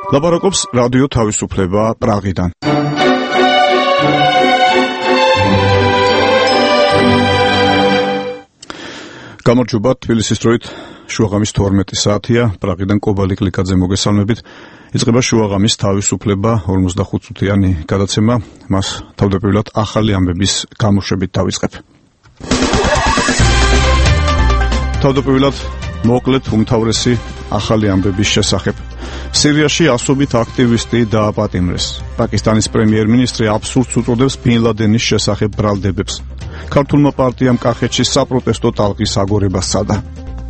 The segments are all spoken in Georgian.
ლაპარაკობს რადიო თავისუფლება პრაღიდან. გამარჯობა, თბილისის დროით შუაღამის 12 საათია, პრაღიდან კობალი კლიკაძე მოგესალმებით. იწყება შუაღამის თავისუფლება 45-წუთიანი გადაცემა, მას თავდაპირველად ახალი ამბების გამოშვებით დავიწყებ. თავდაპირველად მოკლედ უმთავრესი ახალი ამბების შესახებ. სირიაში ასობით აქტივისტი დააპატიმრეს. პაკისტანის პრემიერ-მინისტრი აბსურდს უწოდებს ბინ ლადენის შესახებ ბრალდებებს. ქართულმა პარტიამ კახეთში საპროტესტო ტალღის აგორებას სცადა.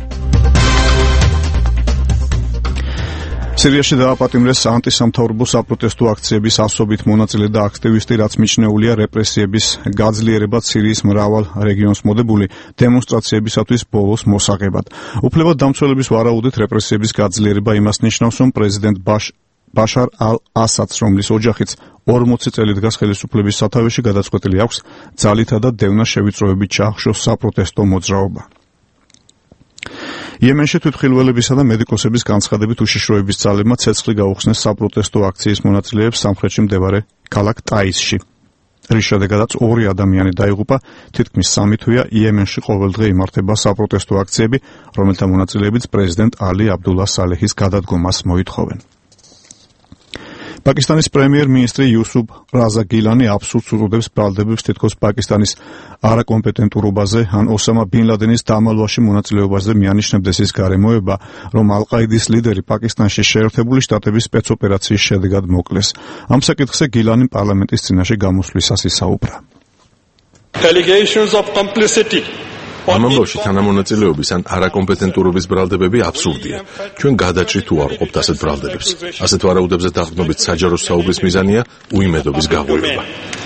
სირიაში დააპატიმრეს ანტისამთავრობო საპროტესტო აქციების ასობით მონაწილე და აქტივისტი, რაც მიჩნეულია რეპრესიების გაძლიერებად სირიის მრავალ რეგიონს მოდებული დემონსტრაციებისათვის ბოლოს მოსაღებად. უფლებადამცველების ვარაუდით რეპრესიების გაძლიერება იმას ნიშნავს, რომ პრეზიდენტ ბაშარ ალ-ასადს, რომლის ოჯახიც 40 წელი დგას ხელისუფლების სათავეში, გადაწყვეტილი აქვს ძალითა და დევნა შევიწროებით ჩაახშოს საპროტესტო მოძრაობა. იემენში თვითმხილველებისა და მედიკოსების განცხადებით უშიშროების ძალებმა ცეცხლი გაუხსნეს საპროტესტო აქციის მონაწილეებს სამხრეთში მდებარე ქალაქ ტაისში. რის შედეგადაც 2 ადამიანი დაიღუპა, თითქმის 3 თვეა იემენში ყოველდღე იმართება საპროტესტო აქციები, რომელთა მონაწილეებიც პრეზიდენტ ალი აბდულა სალეჰის გადადგომას მოითხოვენ. პაკისტანის პრემიერ-მინისტრი იუსუფ რაზა გილანი აბსურდს უწოდებს ბრალდებებს თითქოს პაკისტანის არაკომპეტენტურობაზე ან ოსამა ბინ ლადენის დამალვაში მონაწილეობაზე მიანიშნებდეს ის გარემოება, რომ ალ-ყაიდის ლიდერი პაკისტანში შეერთებული შტატების სპეცოპერაციის შედეგად მოკლეს. ამ საკითხზე გილანი პარლამენტის წინაშე გამოსვლისას ისაუბრა. Allegations of complicity ამ ამბავში თანამონაწილეობის ან არაკომპეტენტურობის ბრალდებები აბსურდია. ჩვენ გადაჭრით თუ არ ვყოფთ ასეთ ბრალდებებს. ასეთ ვარაუდებზე დაყრდნობით საჯარო საუბრის მიზანია უიმედობის გაღვივება.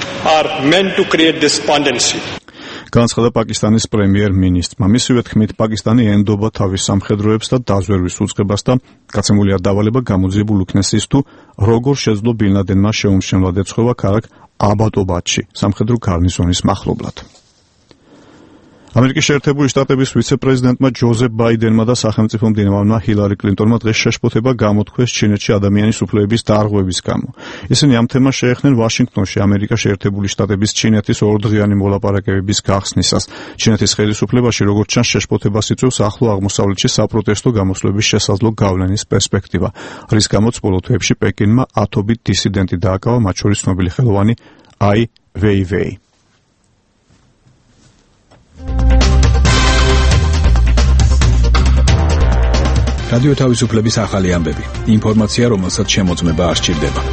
განცხადა პაკისტანის პრემიერ-მინისტრმა. მისივე თქმით, პაკისტანი ენდობა თავის სამხედროებს და დაზვერვის უწყებას და გაცემულია დავალება გამოძიებულ იქნეს ის, თუ როგორ შეძლო ბინ ლადენმა შეუმჩნევლად ეცხოვა ქალაქ აბატობადში სამხედრო გარნიზონის მახლობლად. ამერიკის შეერთებული შტატების ვიცე-პრეზიდენტმა ჯოზეფ ბაიდენმა და სახელმწიფო მდივანმა ჰილარი კლინტონმა დღეს შეშფოთება გამოთქვეს ჩინეთში ადამიანის უფლებების დარღვევის გამო. ისინი ამ თემას შეეხნენ ვაშინგტონში ამერიკის შეერთებული შტატების ჩინეთის ორდღიანი მოლაპარაკებების გახსნისას. ჩინეთის ხელისუფლებაში, როგორც ჩანს, შეშფოთებას იწვევს ახლო აღმოსავლეთში საპროტესტო გამოსვლების შესაძლო გავლენის პერსპექტივა, რის გამოც ბოლო თვეებში პეკინმა ათობით დისიდენტი დააკავა, მათ შორის ცნობილი ხელოვანი აი ვეივეი. რადიო თავისუფლების ახალი ამბები. ინფორმაცია, რომელსაც შემოწმება არ სჭირდება.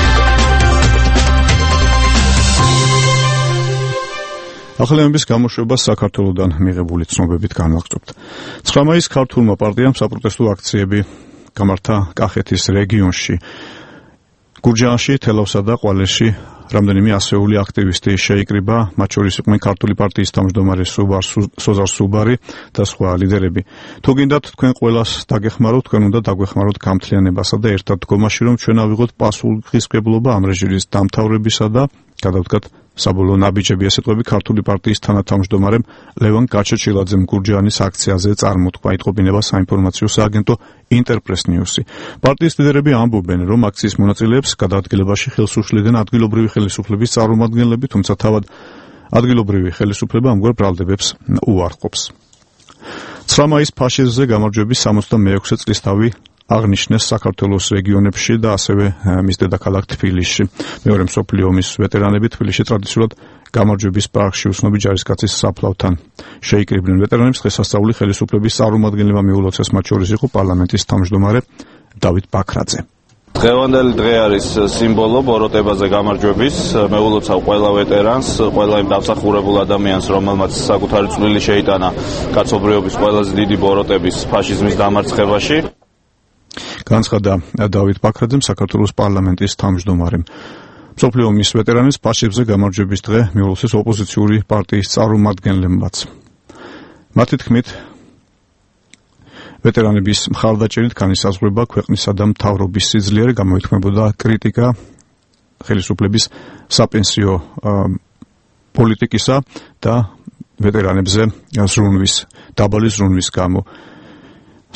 ახალი ამბების გამოშვებას საქართველოსდან მიღებული ცნობებით განვაგრძობთ. 9 მაისს ქართულმა პარტიამ საპროტესტო აქციები გამართა კახეთის რეგიონში. გურჯაანში, თელავსა და ყვალეში რამდენიმე ასეული აქტივისტი შეიკრიბა, მათ შორის იყვნენ ქართული პარტიის თავმჯდომარე სოზარ სუბარი და სხვა ლიდერები. თუ გინდათ თქვენ ყველას დაგეხმაროთ, თქვენ უნდა დაგვეხმაროთ გამთლიანებასა და ერთად დგომაში, რომ ჩვენ ავიღოთ პასუხისმგებლობა ამ რეჟიმის დამთავრებისა და გადავდგათ საბოლოო ნაბიჯები. ეს სიტყვები ქართული პარტიის თანათავმჯდომარემ ლევან გაჩეჩილაძემ გურჯაანის აქციაზე წარმოთქვა, იტყობინება საინფორმაციო სააგენტო ინტერპრეს ნიუსი. პარტიის ლიდერები ამბობენ, რომ აქციის მონაწილეებს გადაადგილებაში ხელს უშლიდნენ ადგილობრივი ხელისუფლების წარმომადგენლები, თუმცა თავად ადგილობრივი ხელისუფლება ამგვარ ბრალდებებს უარყოფს. 9 მაისს ფაშიზმზე გამარჯვების 66 წლისთავი აღნიშნეს საქართველოს რეგიონებში და ასევე მის დედაქალაქ თბილისში. მეორე მსოფლიო ომის ვეტერანები თბილისში ტრადიციულად გამარჯვების პრაღში უცნობი ჯარისკაცის საფლავთან შეიკრიბნენ. ვეტერანებს დღესასწაული ხელისუფლების წარმომადგენლებმა მიულოცეს, მათ შორის იყო პარლამენტის თავმჯდომარე დავით ბაქრაძე. დღევანდელი დღე არის სიმბოლო ბოროტებაზე გამარჯვების. მეულოცავ ყველა ვეტერანს, ყველა იმ დამსახურებულ ადამიანს, რომელმაც საკუთარი წვლილი შეიტანა კაცობრიობის ყველაზე დიდი ბოროტების ფაშიზმის დამარცხებაში. განცხადა დავით ბაქრაძემ, საქართველოს პარლამენტის თავმჯდომარემ. მსოფლიო ომის ვეტერანის ფაშიზმზე გამარჯვების დღე მიულოცეს ოპოზიციური პარტიის წარმომადგენლებმაც. მათი თქმით, ვეტერანების მხარდაჭერით განისაზღვრება ქვეყნისა და მთავრობის სიძლიერე, გამოითქმებოდა კრიტიკა ხელისუფლების საპენსიო პოლიტიკისა და ვეტერანებზე ზრუნვის, დაბალი ზრუნვის გამო.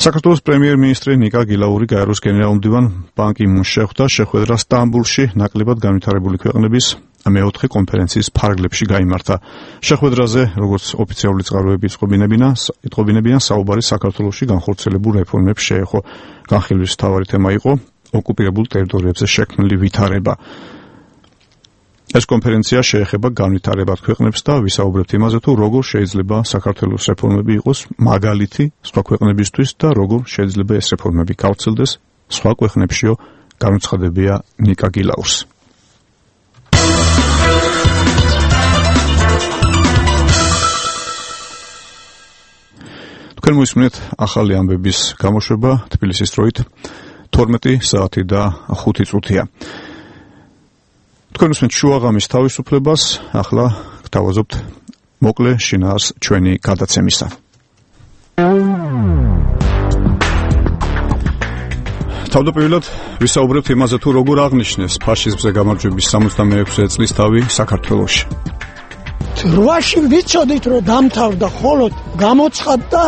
საქართველოს პრემიერ-მინისტრი ნიკა გილაური გაეროს გენერალ-მდივან ბან კი მუნს შეხვდა შეხვედრა სტამბულში ნაკლებად განვითარებული ქვეყნების მეოთხე კონფერენციის ფარგლებში გაიმართა. შეხვედრაზე, როგორც ოფიციალური წყაროები იტყობინებიან, საუბარი საქართველოში განხორციელებულ რეფორმებს შეეხო. განხილვის მთავარი თემა იყო ოკუპირებულ ტერიტორიებზე შექმნილი ვითარება. ეს კონფერენცია შეეხება განვითარებად ქვეყნებს და ვისაუბრებთ იმაზე, თუ როგორ შეიძლება საქართველოს რეფორმები იყოს მაგალითი სხვა ქვეყნებისთვის და როგორ შეიძლება ეს რეფორმები გავრცელდეს სხვა ქვეყნებშიო, განუცხადებია ნიკა გილაურს. თქვენ მოისმინეთ ახალი ამბების გამოშვება თბილისის დროით 12 საათი და 5 წუთია. თქვენ უსმენთ შუაღამის თავისუფლებას, ახლა გთავაზობთ მოკლე შინაარს ჩვენი გადაცემისა. თავდაპირველად ვისაუბრებთ იმაზე, თუ როგორ აღნიშნეს ფაშიზმზე გამარჯვების 66 წლის თავი საქართველოში. 8-ში ვიცოდით, რომ დამთავრდა, ხოლოდ გამოცხადდა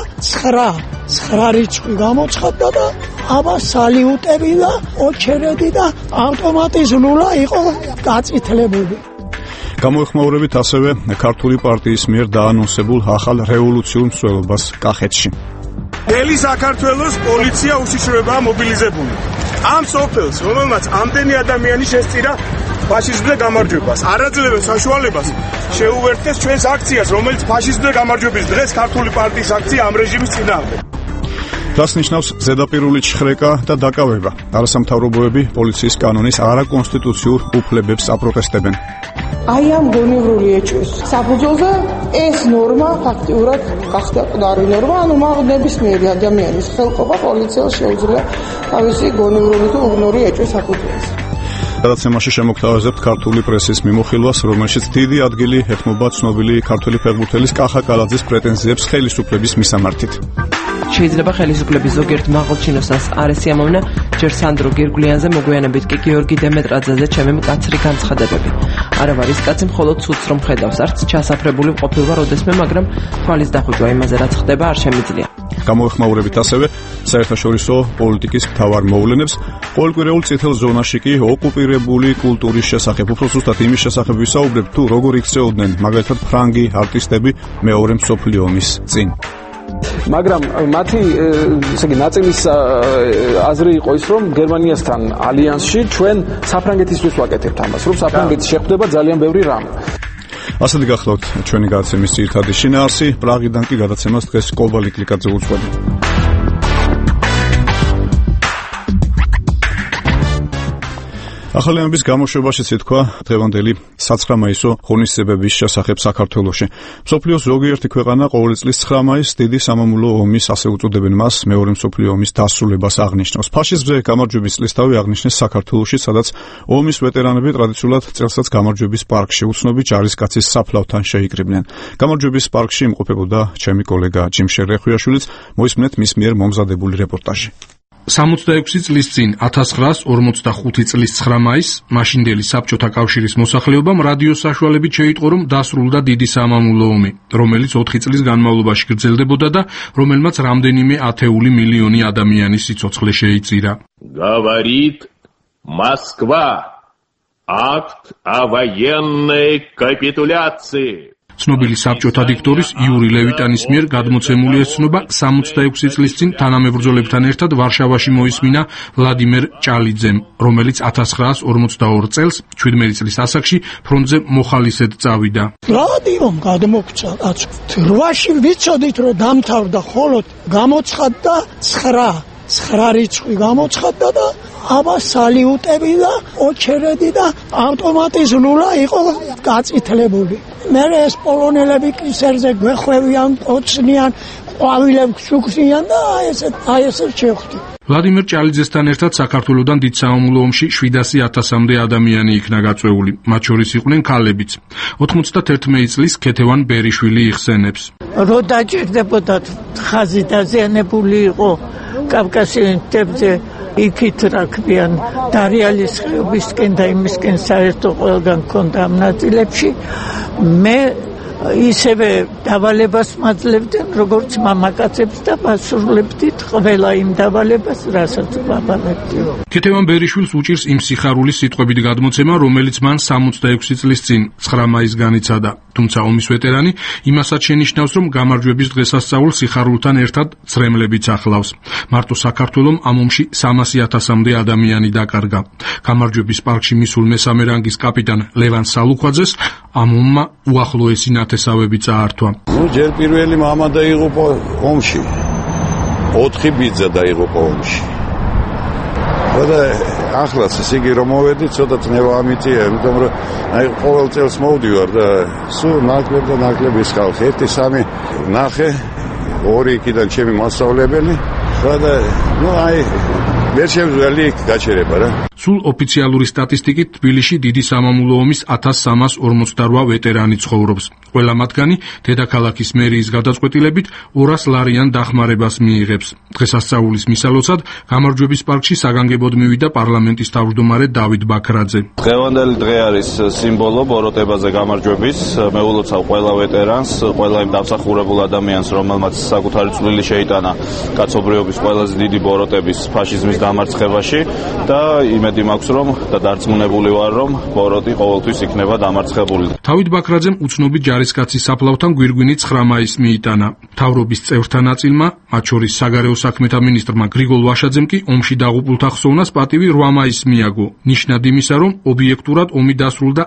9 რიცხვი გამოცხადდა და აბა სალიუტები და ოჩერედი და ავტომატიზმულა იყო გაწითლებული. გამოეხმაურებით ასევე ქართული პარტიის მიერ დაანონსებულ ახალ რევოლუციურ მსვლელობას კახეთში. მთელი საქართველოს პოლიცია უშიშროებაა მობილიზებული. ამ სოფელს, რომელმაც ამდენი ადამიანი შესწირა ფაშიზმზე გამარჯვებას, არაძლევენ საშუალებას შეუერთდეს ჩვენს აქციას, რომელიც ფაშიზმზე გამარჯვების დღეს ქართული პარტიის აქცია ამ რეჟიმის წინააღმდეგ. რას ნიშნავს ზედაპირული ჩხრეკა და დაკავება? არასამთავრობოები პოლიციის კანონის არაკონსტიტუციურ უფლებებს აპროტესტებენ. აი ამ გონივრული ეჭვის საფუძველზე ეს ნორმა ფაქტიურად გახდა მკვდარი ნორმა, ანუ ნებისმიერი ადამიანის ხელყოფა პოლიციას შეუძლია თავისი გონივრული თუ უგნური ეჭვის საფუძველზე. გადაცემაში შემოგთავაზებთ ქართული პრესის მიმოხილვას, რომელშიც დიდი ადგილი ეთმობა ცნობილი ქართველი ფეხბურთელის კახა კალაძის პრეტენზიებს ხელისუფლების მისამართით. შეიძლება ხელისუფლების ზოგიერთ მაღალჩინოსას არ ესიამოვნა ჯერ სანდრო გირგვლიანზე, მოგვიანებით კი გიორგი დემეტრაძეზე ჩემი მკაცრი განცხადებები. არა ვარ ის კაცი მხოლოდ ცუდს რომ ხედავს, არც ჩასაფრებული მყოფილვარ ოდესმე, მაგრამ თვალის დახუჭვა იმაზე რაც ხდება არ შემიძლია. გამოეხმაურებით ასევე საერთაშორისო პოლიტიკის მთავარ მოვლენებს, ყოველკვირეულ წითელ ზონაში კი ოკუპირებული კულტურის შესახებ, უფრო ზუსტად იმის შესახებ ვისაუბრებთ, თუ როგორ იქცეოდნენ მაგალითად ფრანგი არტისტები მეორე მსოფლიო ომის წინ. მაგრამ მათი ნაწილის აზრი იყო ის, რომ გერმანიასთან ალიანსში ჩვენ საფრანგეთისთვის ვაკეთებთ ამას, რომ საფრანგეთი შეხვდება ძალიან ბევრი რამ. ასეთი გახლავთ ჩვენი გადაცემის ძირითადი შინაარსი. პრაღიდან კი გადაცემას დღეს კობალი კლიკაძე უძღვება. ახალი ამბის გამოშვებაშიც ითქვა დღევანდელი 9 მაისო ღონისძიებების შესახებ საქართველოში. მსოფლიოს ზოგიერთი ქვეყანა ყოველი წლის 9 მაისს დიდი სამამულო ომის, ასე უწოდებენ მას, მეორე მსოფლიო ომის დასრულებას აღნიშნავს. ფაშიზმზე გამარჯვების წლისთავი აღნიშნეს საქართველოში, სადაც ომის ვეტერანები ტრადიციულად წელსაც გამარჯვების პარკში უცნობი ჯარისკაცის საფლავთან შეიკრიბნენ. გამარჯვების პარკში იმყოფებოდა ჩემი კოლეგა ჯიმშერ რეხვიაშვილიც, მოისმენთ მის მიერ მომზადებული რეპორტაჟი. 66 წლის წინ 1945 წლის 9 მაისს მაშინდელი საბჭოთა კავშირის მოსახლეობამ რადიოს საშუალებით შეიტყო, რომ დასრულდა დიდი სამამულო ომი, რომელიც 4 წლის განმავლობაში გრძელდებოდა და რომელმაც რამდენიმე ათეული მილიონი ადამიანის სიცოცხლე შეიწირა. Говорит Москва. Акт о военной капитуляции. ცნობილი საბჭოთა დიქტორის იური ლევიტანის მიერ გადმოცემული ეს ცნობა 66 წლის წინ თანამებრძოლებთან ერთად ვარშავაში მოისმინა ვლადიმერ ჭალიძემ, რომელიც 1942 წელს 17 წლის ასაკში ფრონტზე მოხალისედ წავიდა. რადიომ გადმოგცა კაცო. 8-ში ვიცოდით, რომ დამთავრდა, ხოლოდ გამოცხადდა 9 რიცხვი გამოცხადდა და აბა სალიუტები და ოჩერედი და ავტომატიზმულა იყო გაწითლებული. მე ეს პოლონელები კისერზე გვეხვევიან, ოცნიან, ყვავილებს შუქნიან და აი ესე შევხვდი. ვლადიმერ ჭალიძესთან ერთად საქართველოსთან დიდ სამამულო ომში 700.000-მდე ადამიანი იქნა გაწვეული, მათ შორის იყვნენ ქალებიც. 91 წლის ქეთევან ბერიშვილი იხსენებს. რო დაჭირდებოდათ ხაზი დაზიანებული იყო კავკასიის მთებზე, იქით რა ქვიან დარიალის ხეობისკენ და იმისკენ საერთო ყველგან ქონდა ამ ნაწილებში. მე ისევე დავალებას მაძლევდნენ, როგორც მამაკაცებს და ვასრულებდით ყველა იმ დავალებას, რასაც ვაბალებდით. ქეთევან ბერიშვილს უჭირს იმ სიხარულის სიტყვებით გადმოცემა, რომელიც მან 66 წლის წინ 9 მაისს განიცადა. თუმცა ომის ვეტერანი იმასაც შენიშნავს, რომ გამარჯვების დღესასწაულს სიხარულთან ერთად ცრემლებიც ახლავს. მარტო საქართველომ ამ ომში 300,000-მდე ადამიანი დაკარგა. გამარჯვების პარკში მისულ მესამე რანგის კაპიტან ლევან სალუქვაძეს ამ ომმა უახლოესი ნათესავები წაართვა. ჯერ პირველი მამა დაიღუპა ომში. 4 ბიძა დაიღუპა ომში. და ახლაც ესე იგი რომ მოვედი ცოტა წნევა ამიტია, იმიტომ რომ აი ყოველ წელს მოვდივარ და სულ ნაკლებ და ნაკლებ ის ხალხი. 1-3 ნახე, 2 იქიდან ჩემი მასწავლებელი და აი ვერ შევძლი გაჩერება რა. სულ ოფიციალური სტატისტიკით თბილისში დიდი სამამულო ომის 1348 ვეტერანი ცხოვრობს. ყველა მათგანი დედაქალაქის მერიის გადაწყვეტილებით 200 ლარიან დახმარებას მიიღებს. დღესასწაულის მისალოცად გამარჯვების პარკში საგანგებოდ მივიდა პარლამენტის თავმჯდომარე დავით ბაქრაძე. დღევანდელი დღე არის სიმბოლო ბოროტებაზე გამარჯვების. მე ულოცავ ყველა ვეტერანს, ყველა იმ დამსახურებულ ადამიანს, რომელმაც საკუთარი წვლილი შეიტანა კაცობრიობის ყველაზე დიდი ბოროტების ფაშიზმის დამარცხებაში და იმედი მაქვს რომ და დარწმუნებული ვარ რომ ბოროტი ყოველთვის იქნება დამარცხებული. დავით ბაქრაძემ უცნობი ჯარისკაცის საფლავთან გვირგვინი 9 მაისს მიიტანა. მთავრობის წევრთა ნაწილმა, მათ შორის საგარეო საქმეთა მინისტრმა გრიგოლ ვაშაძემ კი ომში დაღუპულთა ხსოვნას პატივი 8 მაისს მიაგო. ნიშნად იმისა, რომ ობიექტურად ომი დასრულდა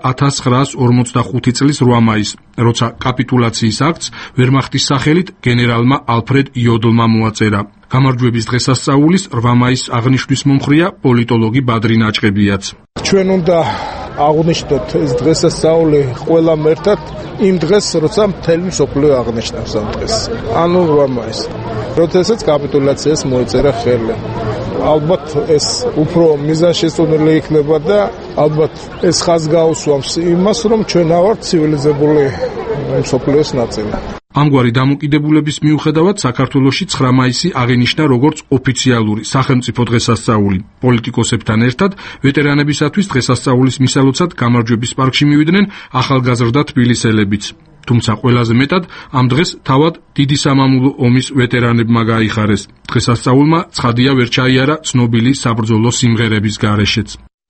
1945 წლის 8 მაისს, როცა კაპიტულაციის აქტს ვერმახტის სახელით გენერალმა ალფრედ იოდლმა მოაწერა. გამარჯვების დღესასწაულის 8 მაისს აღნიშვნის მომხრია პოლიტოლოგი ბადრი ნაჭყებიაც. ჩვენ უნდა აღნიშნოთ ეს დღესასწაული ყველამ ერთად იმ დღეს, როცა მთელი მსოფლიო აღნიშნავს ამ დღეს. ანუ 8 მაისს, როდესაც კაპიტულაციას მოეწერა ხელი. ალბათ ეს უფრო მიზანშეწონილი იქნება და ალბათ ეს ხაზს გაუსვამს იმას, რომ ჩვენ ავართ ცივილიზებული მსოფლიოს ნაწილი. ამგვარი დამოკიდებულების მიუხედავად საქართველოში 9 მაისი აღინიშნა როგორც ოფიციალური სახელმწიფო დღესასწაული. პოლიტიკოსებთან ერთად ვეტერანებისათვის დღესასწაულის მისალოცად გამარჯვების პარკში მივიდნენ ახალგაზრდა თბილისელებიც. თუმცა ყველაზე მეტად ამ დღეს თავად დიდი სამამულო ომის ვეტერანებმა გაიხარეს. დღესასწაულმა ცხადია ვერ ჩაიარა ცნობილი საბრძოლო სიმღერების გარეშეც.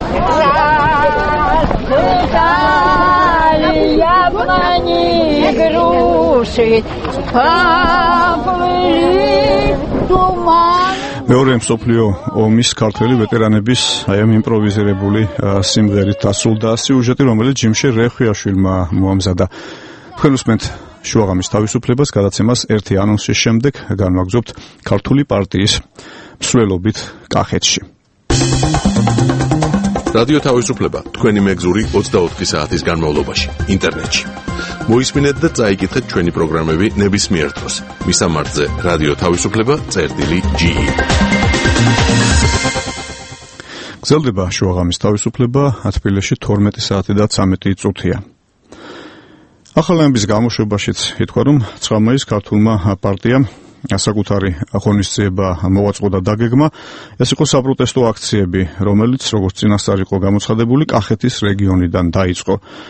მეორე მსოფლიო ომის ქართველი ვეტერანების აი ამ იმპროვიზირებული სიმღერით დასრულდა სიუჟეტი, რომელიც ჯიმშე რეხვიაშვილმა მოამზადა. თქვენ უსმენთ შუაღამის თავისუფლებას გადაცემას ერთი ანონსის შემდეგ განვაგრძობთ ქართული პარტიის მსვლელობით კახეთში. რადიო თავისუფლება თქვენი მეგზური 24 საათის განმავლობაში ინტერნეტში. მოისმინეთ და წაიკითხეთ ჩვენი პროგრამები ნებისმიერ დროს. მისამართზე რადიო თავისუფლება.ge. გრძელდება შუაღამის თავისუფლება, თბილისში 12 საათი და 13 წუთია. ახალების გამოშვებაშიც ითქვა, რომ 9 მაისს ქართულმა პარტიამ საკუთარი ღონისძიება მოვაწყო და დაგეგმა. ეს იყო საპროტესტო აქციები, რომელიც როგორც წინასწარ იყო გამოცხადებული, კახეთის რეგიონიდან დაიწყო.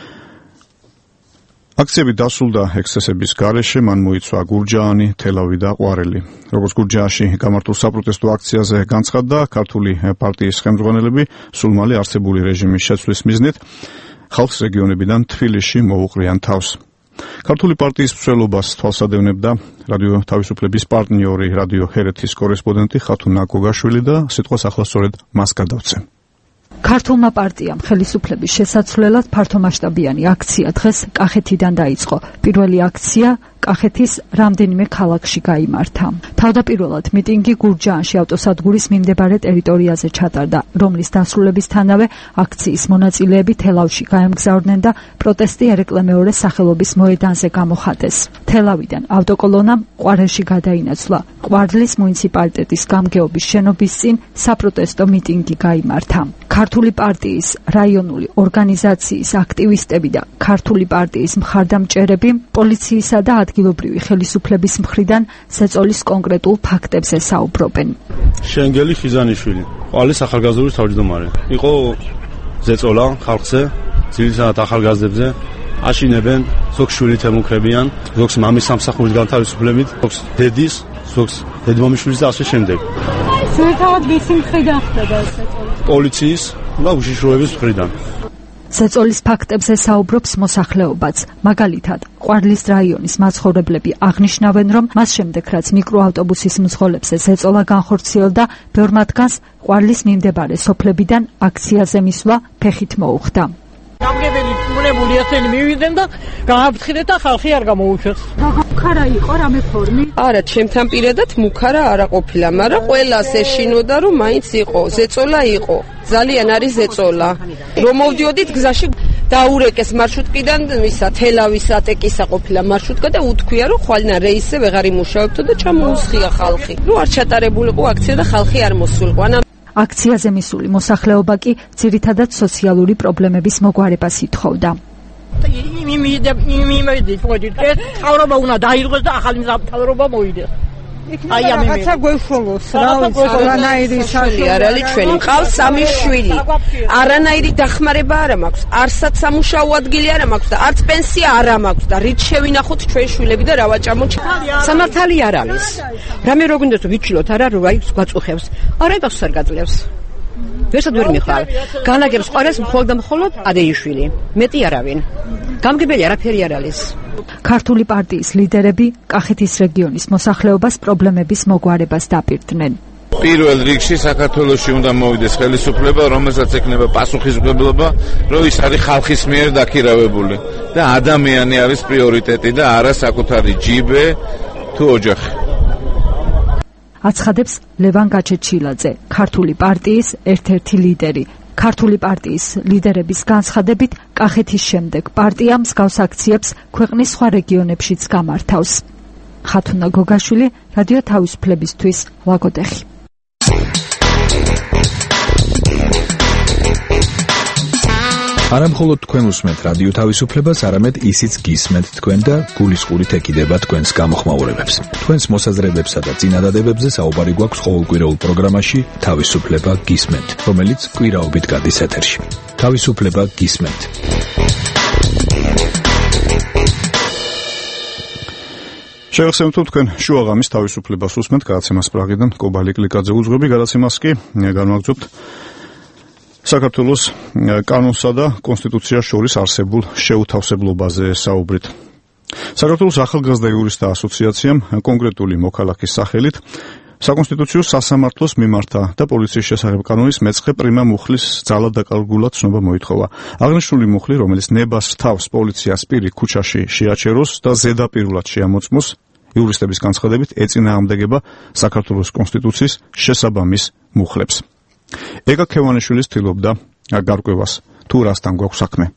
აქციები დასრულდა ექსცესების გარეშე, მან მოიცვა გურჯაანი, თელავი და ყვარელი. როგორც გურჯაანში გამართულ საპროტესტო აქციაზე განცხადდა, ქართული პარტიის ხელმძღვანელები სულ მალე არსებული რეჟიმის შეცვლის მიზნით ხალხს რეგიონებიდან თბილისში მოუყრიან თავს. ქართული პარტიის მსვლელობას თვალსადევნებდა რადიო თავისუფლების პარტნიორი რადიო ჰერეთის კორესპონდენტი ხათუნა გოგაშვილი და სიტყვას ახლა სწორედ მას გადავცემ. ქართულმა პარტიამ ხელისუფლების შესაცვლელად ფართომასშტაბიანი აქცია დღეს კახეთიდან დაიწყო. პირველი აქცია კახეთის რამდენიმე ქალაქში გაიმართა. თავდაპირველად მიტინგი გურჯაანში ავტოსადგურის მიმდებარე ტერიტორიაზე ჩატარდა, რომლის დასრულებისთანავე აქციის მონაწილეები თელავში გაემგზავრნენ და პროტესტი ერეკლე-მეორე სახელობის მოედანზე გამოხატეს. თელავიდან ავტოკოლონამ ყვარელში გადაინაცვლა. ყვარლის მუნიციპალიტეტის გამგეობის შენობის წინ საპროტესტო მიტინგი გაიმართა. ქართული პარტიის რაიონული ორგანიზაციის აქტივისტები და ქართული პარტიის მხარდამჭერები პოლიციისა და ადგილობრივი ხელისუფლების მხრიდან ზეწოლის კონკრეტულ ფაქტებზე საუბრობენ. შენგელი ხიზანიშვილი, ყალის ახალგაზრდობის თავმჯდომარე. იყო ზეწოლა ხალხზე, ძირითადად ახალგაზრდებზე, აშინებენ, ზოგ შვილი თემუქრებიან, ზოგს მამის სამსახურის განთავისუფლებით, ზოგს დედის, ზოგს დედმამიშვილის და ასე შემდეგ. ზოგადად ვისი მხრიდან ხდება ეს? პოლიციის და უშიშროების მხრიდან. ზეწოლის ფაქტებზე საუბრობს მოსახლეობაც. მაგალითად, ყვარლის რაიონის მაცხოვრებლები აღნიშნავენ, რომ მას შემდეგ, რაც მიკროავტობუსის მძღოლებზე ზეწოლა განხორციელდა, ბევრ მათგანს ყვარლის მიმდებარე სოფლებიდან აქციაზე მისვლა ფეხით მოუხდა. გამგებელი წმულებული ესენი მივიდნენ და გააფრთხილეთ და ხალხი არ გამოუშვეს. მუქარა იყო რამე ფორმი? არა, ჩემთან პირადად მუქარა არა ყოფილა, მაგრამ ყველას ეშინოდა, რომ მაინც იყო, ზეწოლა იყო. ძალიან არის ზეწოლა. რომ მოვდიოდით გზაში დაურეკეს მარშრუტკიდან ისა თელავის ატეკისა ყოფილა მარშრუტკა და უთქვია, რომ ხვალიდან რეისზე ვეღარ იმუშავებთო და ჩამოუსხია ხალხი. ნუ არ ჩატარებულიყო აქცია და ხალხი არ მოსულიყო. აქციაზე მისული მოსახლეობა კი ძირითადად სოციალური პრობლემების მოგვარებას ითხოვდა. ეს თავრობა უნდა დაირღვეს და ახალი თავრობა მოიდეს. აი რაღაცა გვეშოლოს რა არანაირი საშვი არ არის ჩვენი მყავს 3 შვილი არანაირი დახმარება არ მაქვს არსად სამუშაო ადგილი არ მაქვს და არც პენსია არ მაქვს და რით შევინახოთ ჩვენ შვილები და რა ვაჭამოთ სამართალი არ არის რამე რო გინდათ ვიჩილოთ არა რომ აი გვაწუხებს არა იმას არ გაძლევს ვერსად ვერ მიხარ განაგებს ყველას მხოლოდ და მხოლოდ ადეიშვილი მეტი არავინ გამგებელი არაფერი არ არის ქართული პარტიის ლიდერები კახეთის რეგიონის მოსახლეობას პრობლემების მოგვარებას დაპირდნენ. პირველ რიგში საქართველოში უნდა მოვიდეს ხელისუფლება, რომელსაც ექნება პასუხისმგებლობა, რომ ის არის ხალხის მიერ დაქირავებული და ადამიანი არის პრიორიტეტი და არა საკუთარი ჯიბე თუ ოჯახი. აცხადებს ლევან გაჩეჩილაძე, ქართული პარტიის ერთ-ერთი ლიდერი. ქართული პარტიის ლიდერების განცხადებით, კახეთის შემდეგ პარტია მსგავს აქციებს ქვეყნის სხვა რეგიონებშიც გამართავს. ხათუნა გოგაშვილი, რადიო თავისუფლებისთვის, ლაგოდეხი. არა მხოლოდ თქვენ უსმენთ რადიო თავისუფლებას, არამედ ისიც გისმენთ თქვენ და გულისყურით ეკიდება თქვენს გამოხმაურებებს. თქვენს მოსაზრებებსა და წინადადებებზე საუბარი გვაქვს ყოველკვირეულ პროგრამაში თავისუფლება გისმენთ, რომელიც კვირაობით გადის ეთერში. თავისუფლება გისმენთ. შევახსენებთ თქვენ შუაღამის თავისუფლებას უსმენთ გადაცემას პრაღიდან კობალი კლიკაძე უძღვები გადაცემას კი განვაგრძობთ საქართველოს კანონსა და კონსტიტუციას შორის არსებულ შეუთავსებლობაზე საუბრით. საქართველოს ახალგაზრდა იურისტთა ასოციაციამ კონკრეტული მოქალაქის სახელით საკონსტიტუციო სასამართლოს მიმართა და პოლიციის შესახებ კანონის მეცხრე პრიმა მუხლის ძალადაკარგულად ცნობა მოითხოვა. აღნიშნული მუხლი, რომელიც ნებას თავს პოლიციას პირი ქუჩაში შეაჩეროს და ზედაპირულად შეამოწმოს, იურისტების განცხადებით ეწინააღმდეგება საქართველოს კონსტიტუციის შესაბამის მუხლებს. ეგა ქევანიშვილის თილობდა გარკვევას თუ რასთან გვაქვს საქმე.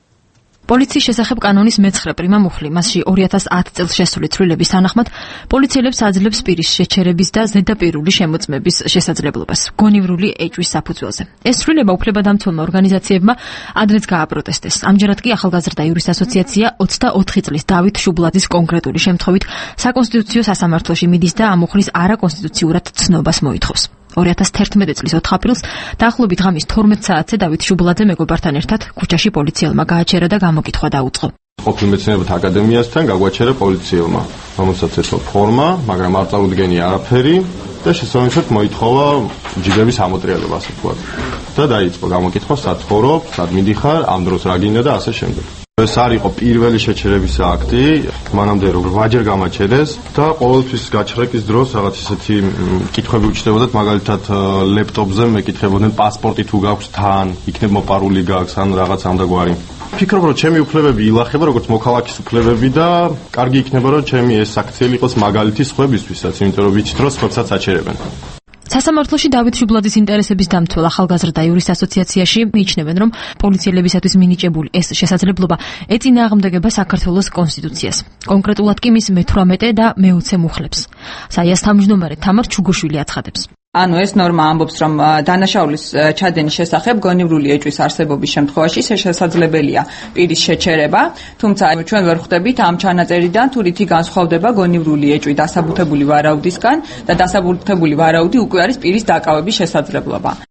პოლიციის შესახებ კანონის მეცხრე პრიმა მუხლი მასში 2010 წელს შესული ცვლილების თანახმად პოლიციელებს აძლევს პირის შეჩერების და ზედაპირული შემოწმების შესაძლებლობას გონივრული ეჭვის საფუძველზე. ეს ცვლილება უფლებადამცველმა ორგანიზაციებმა ადრეც გააპროტესტეს. ამჯერად კი ახალგაზრდა იურისტთა ასოციაცია 24 წლის დავით შუბლაძის კონკრეტული შემთხვევით საკონსტიტუციო სასამართლოში მიდის და ამ მუხლის არაკონსტიტუციურად ცნობას მოითხოვს. 2011 წლის 4 აპრილს დაახლოებით ღამის 12 საათზე დავით შუბლაძე მეგობართან ერთად ქუჩაში პოლიციელმა გააჩერა და გამოკითხვა დაუწყო. ყოფილ მეცნიერებათა აკადემიასთან გაგვაჩერა პოლიციელმა, რომელსაც ეცვა ფორმა, მაგრამ არ წარუდგენია არაფერი და შესაბამისად მოითხოვა ჯიბების ამოტრიალება, ასე ვთქვათ. და დაიწყო გამოკითხვა, სად ცხოვრობ, სად მიდიხარ, ამ დროს რა გინდა და ასე შემდეგ. ეს არ იყო პირველი შეჩერების აქტი, მანამდე რომ 8-ჯერ გამაჩერეს და ყოველთვის გაჩრეკის დროს რაღაც ისეთი კითხვები უჩნდებოდათ, მაგალითად ლეპტოპზე მეკითხებოდნენ პასპორტი თუ გაქვს თან, იქნებ მოპარული გაქვს ან რაღაც ამდაგვარი. ფიქრობ რომ ჩემი უფლებები ილახება როგორც მოქალაქის უფლებები და კარგი იქნება რომ ჩემი ეს აქციელი იყოს მაგალითი სხვებისთვისაც, იმიტომ რომ ვიცით რომ სხვებსაც აჩერებენ. სასამართლოში დავით შუბლაძის ინტერესების დამცველ ახალგაზრდა იურისტთა ასოციაციაში მიიჩნევენ, რომ პოლიციელებისათვის მინიჭებული ეს შესაძლებლობა ეწინააღმდეგება საქართველოს კონსტიტუციას. კონკრეტულად კი მის მე-18 და მე-20 მუხლებს. საიას თავმჯდომარე თამარ ჩუგოშვილი აცხადებს. ანუ ეს ნორმა ამბობს, რომ დანაშაულის ჩადენის შესახებ გონივრული ეჭვის არსებობის შემთხვევაში შესაძლებელია პირის შეჩერება, თუმცა ჩვენ ვერ ხვდებით ამ ჩანაწერიდან თუ რითი განსხვავდება გონივრული ეჭვი დასაბუთებული ვარაუდისგან და დასაბუთებული ვარაუდი უკვე არის პირის დაკავების შესაძლებლობა.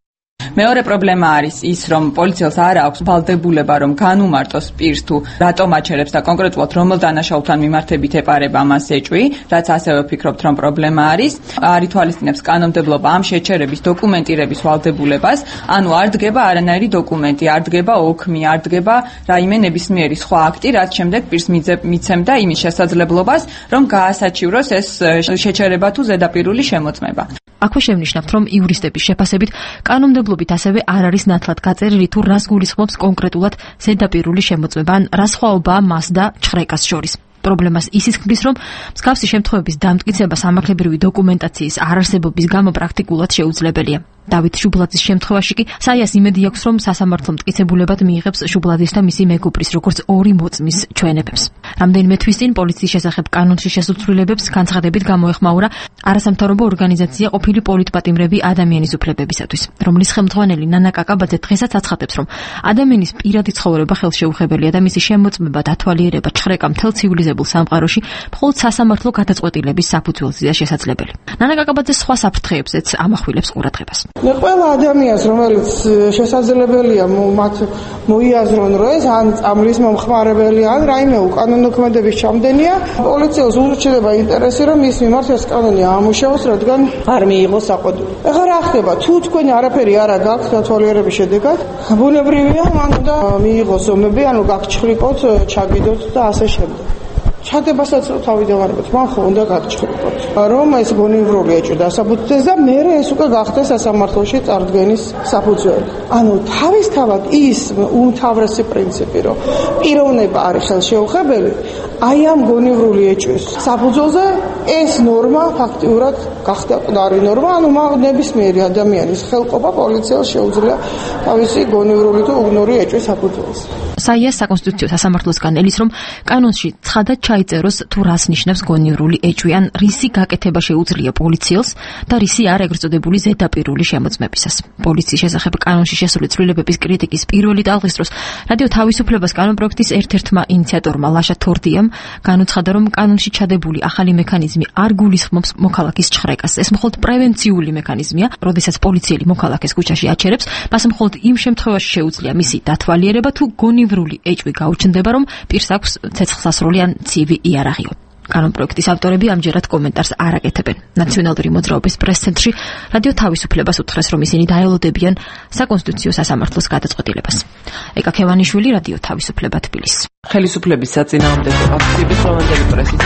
მეორე პრობლემა არის ის, რომ პოლიციელს არ აქვს ვალდებულება, რომ განუმარტოს პირს თუ რატომ აჩერებს და კონკრეტულად რომელ დანაშაულთან მიმართებით ეპარება მას ეჭვი, რაც ასევე ვფიქრობთ, რომ პრობლემა არის. არ ითვალისწინებს კანონმდებლობა ამ შეჩერების დოკუმენტირების ვალდებულებას, ანუ არ დგება არანაირი დოკუმენტი, არ დგება ოქმი, არ დგება რაიმე ნებისმიერი სხვა აქტი, რაც შემდეგ პირს მიცემდა იმის შესაძლებლობას, რომ გაასაჩივროს ეს შეჩერება თუ ზედაპირული შემოწმება. აქვე შევნიშნავთ, რომ იურისტების შეფასებით კანონმდებლობით ასევე არ არის ნათლად გაწერილი თუ რას გულისხმობს კონკრეტულად ზედაპირული შემოწმება ან რა სხვაობაა მას და ჩხრეკას შორის. პრობლემას ისიც ქმნის, რომ მსგავსი შემთხვევების დამტკიცება სამართლებრივი დოკუმენტაციის არარსებობის გამო პრაქტიკულად შეუძლებელია. დავით შუბლაძის შემთხვევაში კი საიას იმედი აქვს, რომ სასამართლო მტკიცებულებად მიიღებს შუბლაძის და მისი მეგობრის როგორც ორი მოწმის ჩვენებებს. რამდენიმე თვის წინ პოლიციის შესახებ კანონში შესრულებებს განცხადებით გამოეხმაურა არასამთავრობო ორგანიზაცია ყოფილი პოლიტპატიმრები ადამიანის უფლებებისათვის, რომლის ხელმძღვანელი ნანა კაკაბაძე დღესაც აცხადებს, რომ ადამიანის პირადი ცხოვრება ხელშეუხებელია და მისი შემოწმება დათვალიერება ჩხრეკა მთელ ცივილიზებულ სამყაროში მხოლოდ სასამართლო გადაწყვეტილების საფუძველზეა შესაძლებელი. ნანა კაკაბაძე სხვა საფრთხეებზეც ამახვილებს ყურადღებას. ყველა ადამიანს, რომელიც შესაძლებელია მათ მოიაზრონ, რომ ეს ან წამლის მომხმარებელია, ან რაიმე უკანონო ქმედების ჩამდენია, პოლიციას ურჩევა ინტერესი, რომ ის მიმართ ეს კანონი ამუშავოს, რადგან არ მიიღო საყოველთაოდ. ეხლა რა ხდება? თუ თქვენ არაფერი არ გაქვთ დათვალიერების შედეგად, ბუნებრივია, მან უნდა მიიღოს ომები, ანუ გაგჩხრიკოთ, ჩაგიდოთ და ასე შემდეგ. ჩადებასაც თავი დავარებოთ, მან ხო უნდა გაგჩხრიკოთ. რომ ეს გონივრული ეჭვი დასაბუთდეს და მე ეს უკვე გახდეს სასამართლოში წარდგენის საფუძველი. ანუ თავისთავად ის უმთავრესი პრინციპი, რომ პიროვნება არის ხელშეუხებელი, აი ამ გონივრული ეჭვის საფუძველზე ეს ნორმა ფაქტიურად გახდა მკვდარი ნორმა, ანუ ნებისმიერი ადამიანის ხელყოფა პოლიციას შეუძლია თავისი გონივრული თუ უბნური ეჭვის საფუძველზე. საიას საკონსტიტუციო სასამართლოსგან ელის, რომ კანონში ცხადად ჩაიწეროს თუ რას ნიშნავს გონივრული ეჭვი, ან რისი გაკეთება შეუძლია პოლიციელს და რისი არ ეგრეთ წოდებული ზედაპირული შემოწმებისას. პოლიციის შესახებ კანონში შესული ცვლილებების კრიტიკის პირველი ტალღის დროს რადიო თავისუფლებას კანონპროექტის ერთ-ერთმა ინიციატორმა ლაშა თორდიამ განუცხადა, რომ კანონში ჩადებული ახალი მექანიზმი არ გულისხმობს მოქალაქის ჩხრეკას. ეს მხოლოდ პრევენციული მექანიზმია, როდესაც პოლიციელი მოქალაქეს ქუჩაში აჩერებს, მას მხოლოდ იმ შემთხვევაში შეუძლია მისი დათვალიერება, თუ გონივრული ეჭვი გაუჩნდება, რომ პირს აქვს ცეცხლსასროლი ან ცივი იარაღიო. კანონპროექტის ავტორები ამჯერად კომენტარს არ აკეთებენ. ნაციონალური მოძრაობის პრეს-ცენტრში რადიო თავისუფლებას უთხრეს, რომ ისინი დაელოდებიან საკონსტიტუციო სასამართლოს გადაწყვეტილებას. ეკა ქევანიშვილი, რადიო თავისუფლება, თბილისი. ხელისუფლების საწინააღმდეგო აქციების დღევანდელი პრესის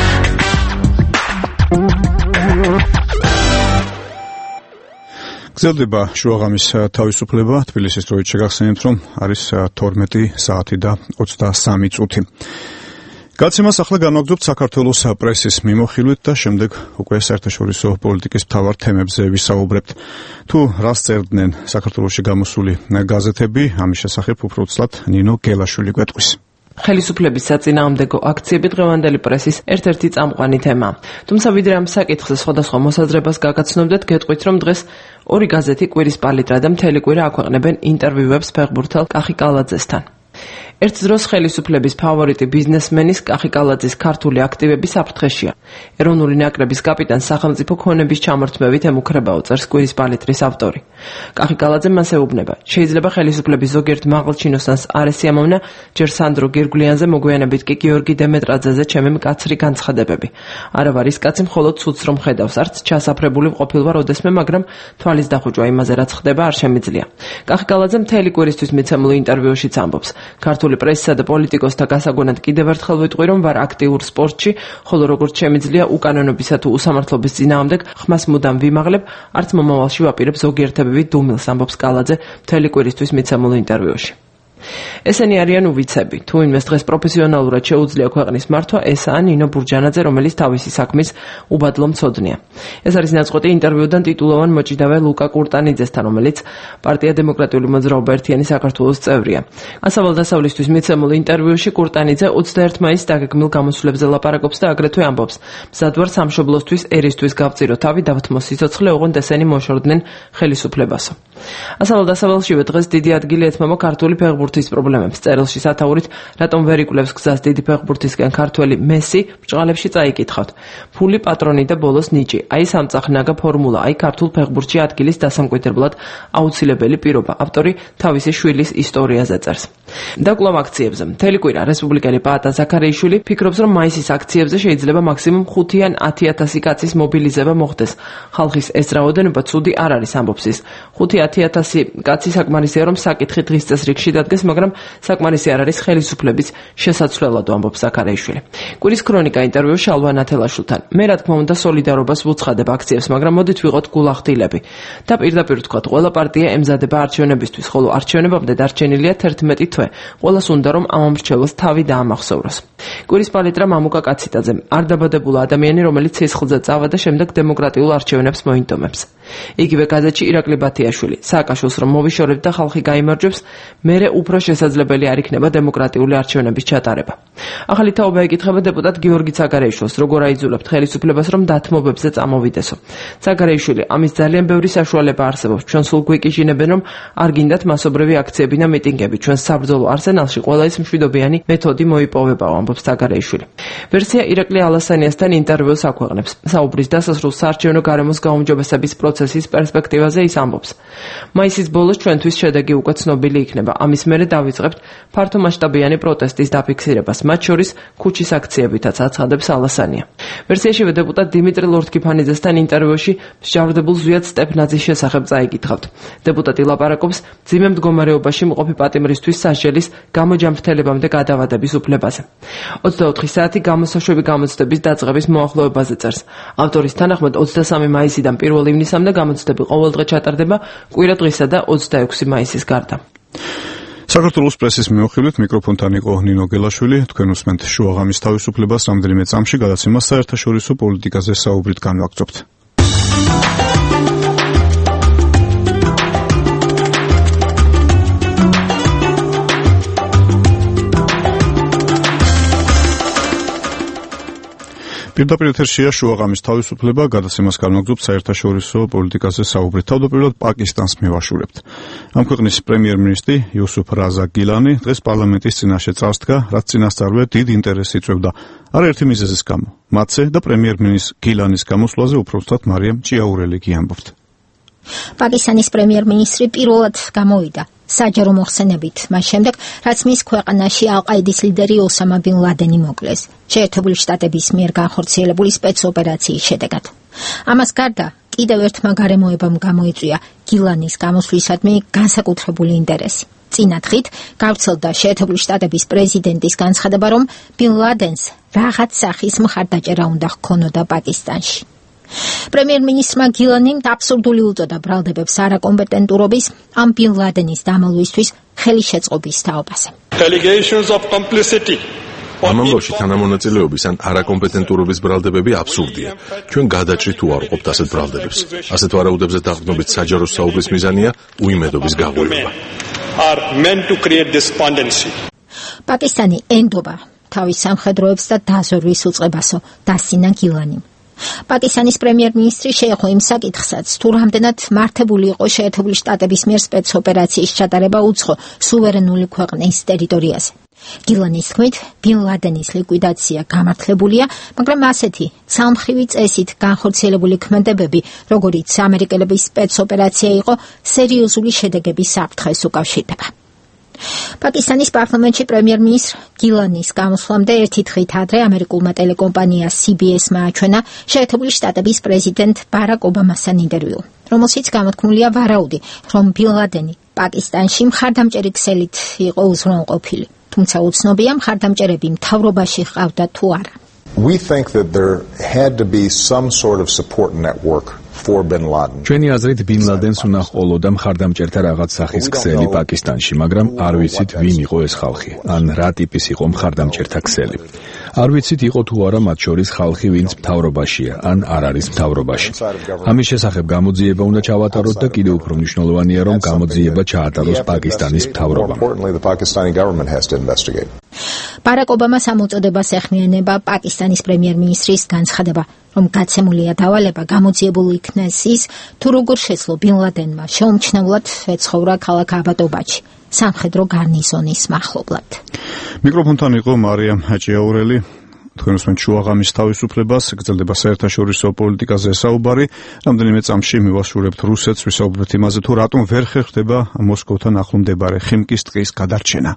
გრძელდება შუაღამის თავისუფლება. თბილისის დროით შეგახსენებთ, რომ არის 12 საათი და 23 წუთი. გაცემას ახლა განვაგრძობთ საქართველოს პრესის მიმოხილვით და შემდეგ უკვე საერთაშორისო პოლიტიკის მთავარ თემებზე ვისაუბრებთ. თუ რას წერდნენ საქართველოში გამოსული გაზეთები, ამის შესახებ უფრო ცლად ნინო გელაშვილი გვეტყვის. ხელისუფლების საწინააღმდეგო აქციები დღევანდელი პრესის ერთ-ერთი წამყვანი თემაა. თუმცა ვიდრე ამ საკითხზე სხვადასხვა მოსაზრებას გაგაცნობდეთ, გეტყვით, რომ დღეს ორი გაზეთი კვირის პალიტრა და მთელი კვირა აქვეყნებენ ინტერვიუებს ფეხბურთელ კახი კალაძესთან. ერთ დროს ხელისუფლების ფავორიტი ბიზნესმენის კახი კალაძის ქართული აქტივები საფრთხეშია. ეროვნული ნაკრების კაპიტანს სახელმწიფო ქონების ჩამორთმევით ემუქრებაო, წერს კვირის პალიტრის ავტორი. კახი კალაძე მას ეუბნება, შეიძლება ხელისუფლების ზოგიერთ მაღალ ჩინოსანს არ ესიამოვნა, ჯერ სანდრო გირგვლიანზე, მოგვიანებით კი გიორგი დემეტრაძეზე ჩემი მკაცრი განცხადებები. არა ვარ ის კაცი, მხოლოდ ცუდს რომ ხედავს, არც ჩასაფრებული ვყოფილ ვარ ოდესმე, მაგრამ თვალის დახუჭვა იმაზე რაც ხდება არ შემიძლია. კახი კალაძე მთელი კვირისთვის მიცემულ ინტერვიუშიც ამბობს. ქართული პრესისა და პოლიტიკოსთა გასაგონად კიდევ ერთხელ ვიტყვი, რომ ვარ აქტიურ სპორტში, ხოლო როგორც შემიძლია უკანონობისა თუ უსამართლობის წინააღმდეგ ხმას მუდამ ვიმაღლებ, არც მომავალში ვაპირებ ზოგიერთებები დუმილს, ამბობს კალაძე მთელი კვირისთვის მიცემულ ინტერვიუში. ესენი არიან უვიცები. თუ იმეს დღეს პროფესიონალურად შეუძლია ქვეყნის მართვა, ესაა ნინო ბურჯანაძე, რომელიც თავისი საქმის უბადლო მცოდნეა. ეს არის ნაწყვეტი ინტერვიუდან ტიტულოვან მოჭიდავე ლუკა კურტანიძესთან, რომელიც პარტია დემოკრატიული მოძრაობა ერთიანი საქართველოს წევრია. ასავალ-დასავლისთვის მიცემულ ინტერვიუში კურტანიძე 21 მაისს დაგეგმილ გამოსვლებზე ლაპარაკობს და აგრეთვე ამბობს: მზად ვარ სამშობლოსთვის, ერისთვის გავწირო თავი, დავთმო სიცოცხლე, ოღონდ ესენი მოშორდნენ ხელისუფლებასო. ასავალ-დასავლელშივე დღეს დიდი ადგილი ეთმობა ქართული ფეხბურთის ფეხბურთის პრობლემებს. წერილში სათაურით, რატომ ვერ იკვლევს გზას დიდი ფეხბურთისკენ ქართველი მესი, ბრჭყალებში წაიკითხავთ. ფული, პატრონი და ბოლოს ნიჭი. აი სამწახნაგა ფორმულა, აი ქართულ ფეხბურთში ადგილის დასამკვიდრებლად აუცილებელი პირობა. ავტორი თავისი შვილის ისტორიაზე წერს. და კვლავ აქციებზე. მთელი კვირა რესპუბლიკელი პაატა ზაქარიაშვილი ფიქრობს, რომ მაისის აქციებზე შეიძლება მაქსიმუმ 5 ან 10,000 კაცის მობილიზება მოხდეს. ხალხის ეს რაოდენობა ცუდი არ არის, ამბობს ის. 5-10,000 კაცი საკმარისია, რომ საკითხი დღის წესრიგში დადგეს, მაგრამ საკმარისი არ არის ხელისუფლების შესაცვლელად, ამბობს ზაქარიაშვილი. კვირის ქრონიკა ინტერვიუ შალვა ნათელაშვილთან. მე რა თქმა უნდა სოლიდარობას ვუცხადებ აქციებს, მაგრამ მოდით ვიყოთ გულახდილები. და პირდაპირ ვთქვათ, ყველა პარტია ემზადება არჩევნებისთვის, ხოლო არჩევნებამდე დარჩენილია 11 თვე. ყველას უნდა რომ ამ ამრჩეველს თავი დაამახსოვროს. კვირის პალიტრა მამუკა კაციტაძე. არ დაბადებულა ადამიანი, რომელიც ცეცხლზე წავა და შემდეგ დემოკრატიულ არჩევნებს მოინდომებს. იგივე გაზეთში ირაკლი ბათიაშვილი. სააკაშვილს რომ მოვიშორებთ და ხალხი გაიმარჯვებს, მერე უფრო შესაძლებელი არ იქნება დემოკრატიული არჩევნების ჩატარება. ახალი თაობა ეკითხება დეპუტატ გიორგი ცაგარეიშვილს, როგორ აიძულებთ ხელისუფლებას რომ დათმობებზე წამოვიდესო. ცაგარეიშვილი, ამის ძალიან ბევრი საშუალება არსებობს. ჩვენ სულ გვიკიჟინებენ, რომ არ გინდათ მასობრივი აქციები და მიტინგები. ჩვენ საბრძოლო არსენალში ყველა ის მშვიდობიანი მეთოდი მოიპოვებაო, ამბობს ცაგარეიშვილი. ვერსია ირაკლი ალასანიასთან ინტერვიუს აქვეყნებს. საუბრის დასასრულს საარჩევნო გარემოს გაუმჯობესების პროცესის პერსპექტივაზე ის ამბობს. მაისის ბოლოს ჩვენთვის შედეგი უკვე ცნობილი იქნება. ამის მერე დავიწყებთ ფართომასშტაბიანი პროტესტის დაფიქსირებას, მათ შორის ქუჩის აქციებითაც აცხადებს ალასანია. ვერსიაშივე დეპუტატ დიმიტრი ლორთქიფანიძესთან ინტერვიუში მსჯავრდებულ ზვიად სტეფნაძის შესახებ წაიკითხავთ. დეპუტატი ლაპარაკობს მძიმე მდგომარეობაში მყოფი პატიმრისთვის სასჯელის გამოჯამრთელებამდე გადავადების უფლებაზე. 24 საათი გამოსაშვები გამოცდების დაწყების მოახლოებაზე წერს. ავტორის თანახმად 23 მაისიდან 1 ივნისამდე გამოცდები ყოველდღე ჩატარდება კვირა დღისა და 26 მაისის გარდა. საქართველოს პრესის მიმოხილვით მიკროფონთან იყო ნინო გელაშვილი. თქვენ უსმენთ შუაღამის თავისუფლებას, რამდენიმე წამში გადაცემას საერთაშორისო პოლიტიკაზე საუბრით განვაგრძობთ. პირდაპირ ეთერშია შუაღამის თავისუფლება, გადაცემას განვაგრძობთ საერთაშორისო პოლიტიკაზე საუბრით. თავდაპირველად პაკისტანს მივაშურებთ. ამ ქვეყნის პრემიერ-მინისტრი იუსუფ რაზა გილანი დღეს პარლამენტის წინაშე წარსდგა, რაც წინასწარვე დიდ ინტერესს იწვევდა არაერთი მიზეზის გამო. მათზე და პრემიერ-მინისტრის გილანის გამოსვლაზე უბრალოდ მარიამ ჭიაურელი ამბობთ. პაკისტანის პრემიერ-მინისტრი პირველად გამოვიდა საჯარო მოხსენებით, მას შემდეგ, რაც მის ქვეყანაში ალ-ყაიდის ლიდერი ოსამა ბინ ლადენი მოკლეს, შეერთებული შტატების მიერ განხორციელებული სპეცოპერაციის შედეგად. ამას გარდა, კიდევ ერთმა გარემოებამ გამოიწვია გილანის გამოსვლისადმი განსაკუთრებული ინტერესი. წინა დღით გავრცელდა შეერთებული შტატების პრეზიდენტის განცხადება, რომ ბინ ლადენს რაღაც სახის მხარდაჭერა უნდა ჰქონოდა პაკისტანში. პრემიერ-მინისტრმა გილანიმ აბსურდული უწოდა ბრალდებებს არაკომპეტენტურობის ამ ბინ ლადენის დამალვისთვის ხელისშეწყობის თაობაზე. Allegations of complicity. ამ ამბავში თანამონაწილეობის ან არაკომპეტენტურობის ბრალდებები აბსურდია. ჩვენ გადაჭრით თუ არ ვყოფთ ასეთ ბრალდებებს. ასეთ ვარაუდებზე დაყრდნობით საჯარო საუბრის მიზანია უიმედობის გაღვივება. Are meant to create despondency. პაკისტანი ენდობა თავის სამხედროებს და დაზვერვის უწყებასო, დასინა გილანიმ. პაკისტანის პრემიერ-მინისტრი შეეხო იმ საკითხსაც, თუ რამდენად მართებული იყო შეერთებული შტატების მიერ სპეცოპერაციის ჩატარება უცხო სუვერენული ქვეყნის ტერიტორიაზე. გილანის თქმით, ბინ ლადენის ლიკვიდაცია გამართლებულია, მაგრამ ასეთი ცალმხრივი წესით განხორციელებული ქმედებები, როგორიც ამერიკელების სპეცოპერაცია იყო, სერიოზული შედეგების საფრთხეს უკავშირდება. პაკისტანის პარლამენტში პრემიერ-მინისტრ გილანის გამოსვლამდე ერთი დღით ადრე ამერიკულმა ტელეკომპანია CBS-მა აჩვენა შეერთებული შტატების პრეზიდენტ ბარაკ ობამასთან ინტერვიუ, რომელშიც გამოთქმულია ვარაუდი, რომ ბინ ლადენი პაკისტანში მხარდამჭერი ქსელით იყო უზრუნველყოფილი, თუმცა უცნობია მხარდამჭერები მთავრობაში ჰყავდა თუ არა. We think that there had to be some sort of support network for bin Laden. ჩვენი აზრით ბინ ლადენს უნდა ჰყოლოდა მხარდამჭერთა რაღაც სახის ქსელი პაკისტანში, მაგრამ არ ვიცით ვინ იყო ეს ხალხი, ან რა ტიპის იყო მხარდამჭერთა ქსელი. არ ვიცით იყო თუ არა მათ შორის ხალხი, ვინც მთავრობაშია, ან არ არის მთავრობაში. ამის შესახებ გამოძიება უნდა ჩავატაროთ და კიდევ უფრო მნიშვნელოვანია, რომ გამოძიება ჩაატაროს პაკისტანის მთავრობამ. ბარაკ ობამას ამ უწოდებას ეხმიანება პაკისტანის პრემიერ-მინისტრის განცხადება, რომ გაცემულია დავალება გამოძიებულ იქნეს ის, თუ როგორ შეძლო ბინ ლადენმა შეუმჩნევლად ეცხოვრა ქალაქ აბადობაში, სამხედრო გარნიზონის მახლობლად. მიკროფონთან იყო მარიამ ჰაჭიაურელი. თქვენ უსმენთ შუაღამის თავისუფლებას, გრძელდება საერთაშორისო პოლიტიკაზე საუბარი. რამდენიმე წამში მივასრულებთ რუსეთს, ვისაუბრებთ იმაზე, თუ რატომ ვერ ხერხდება მოსკოვთან ახლო მდებარე ხიმკის ტყის გადარჩენა.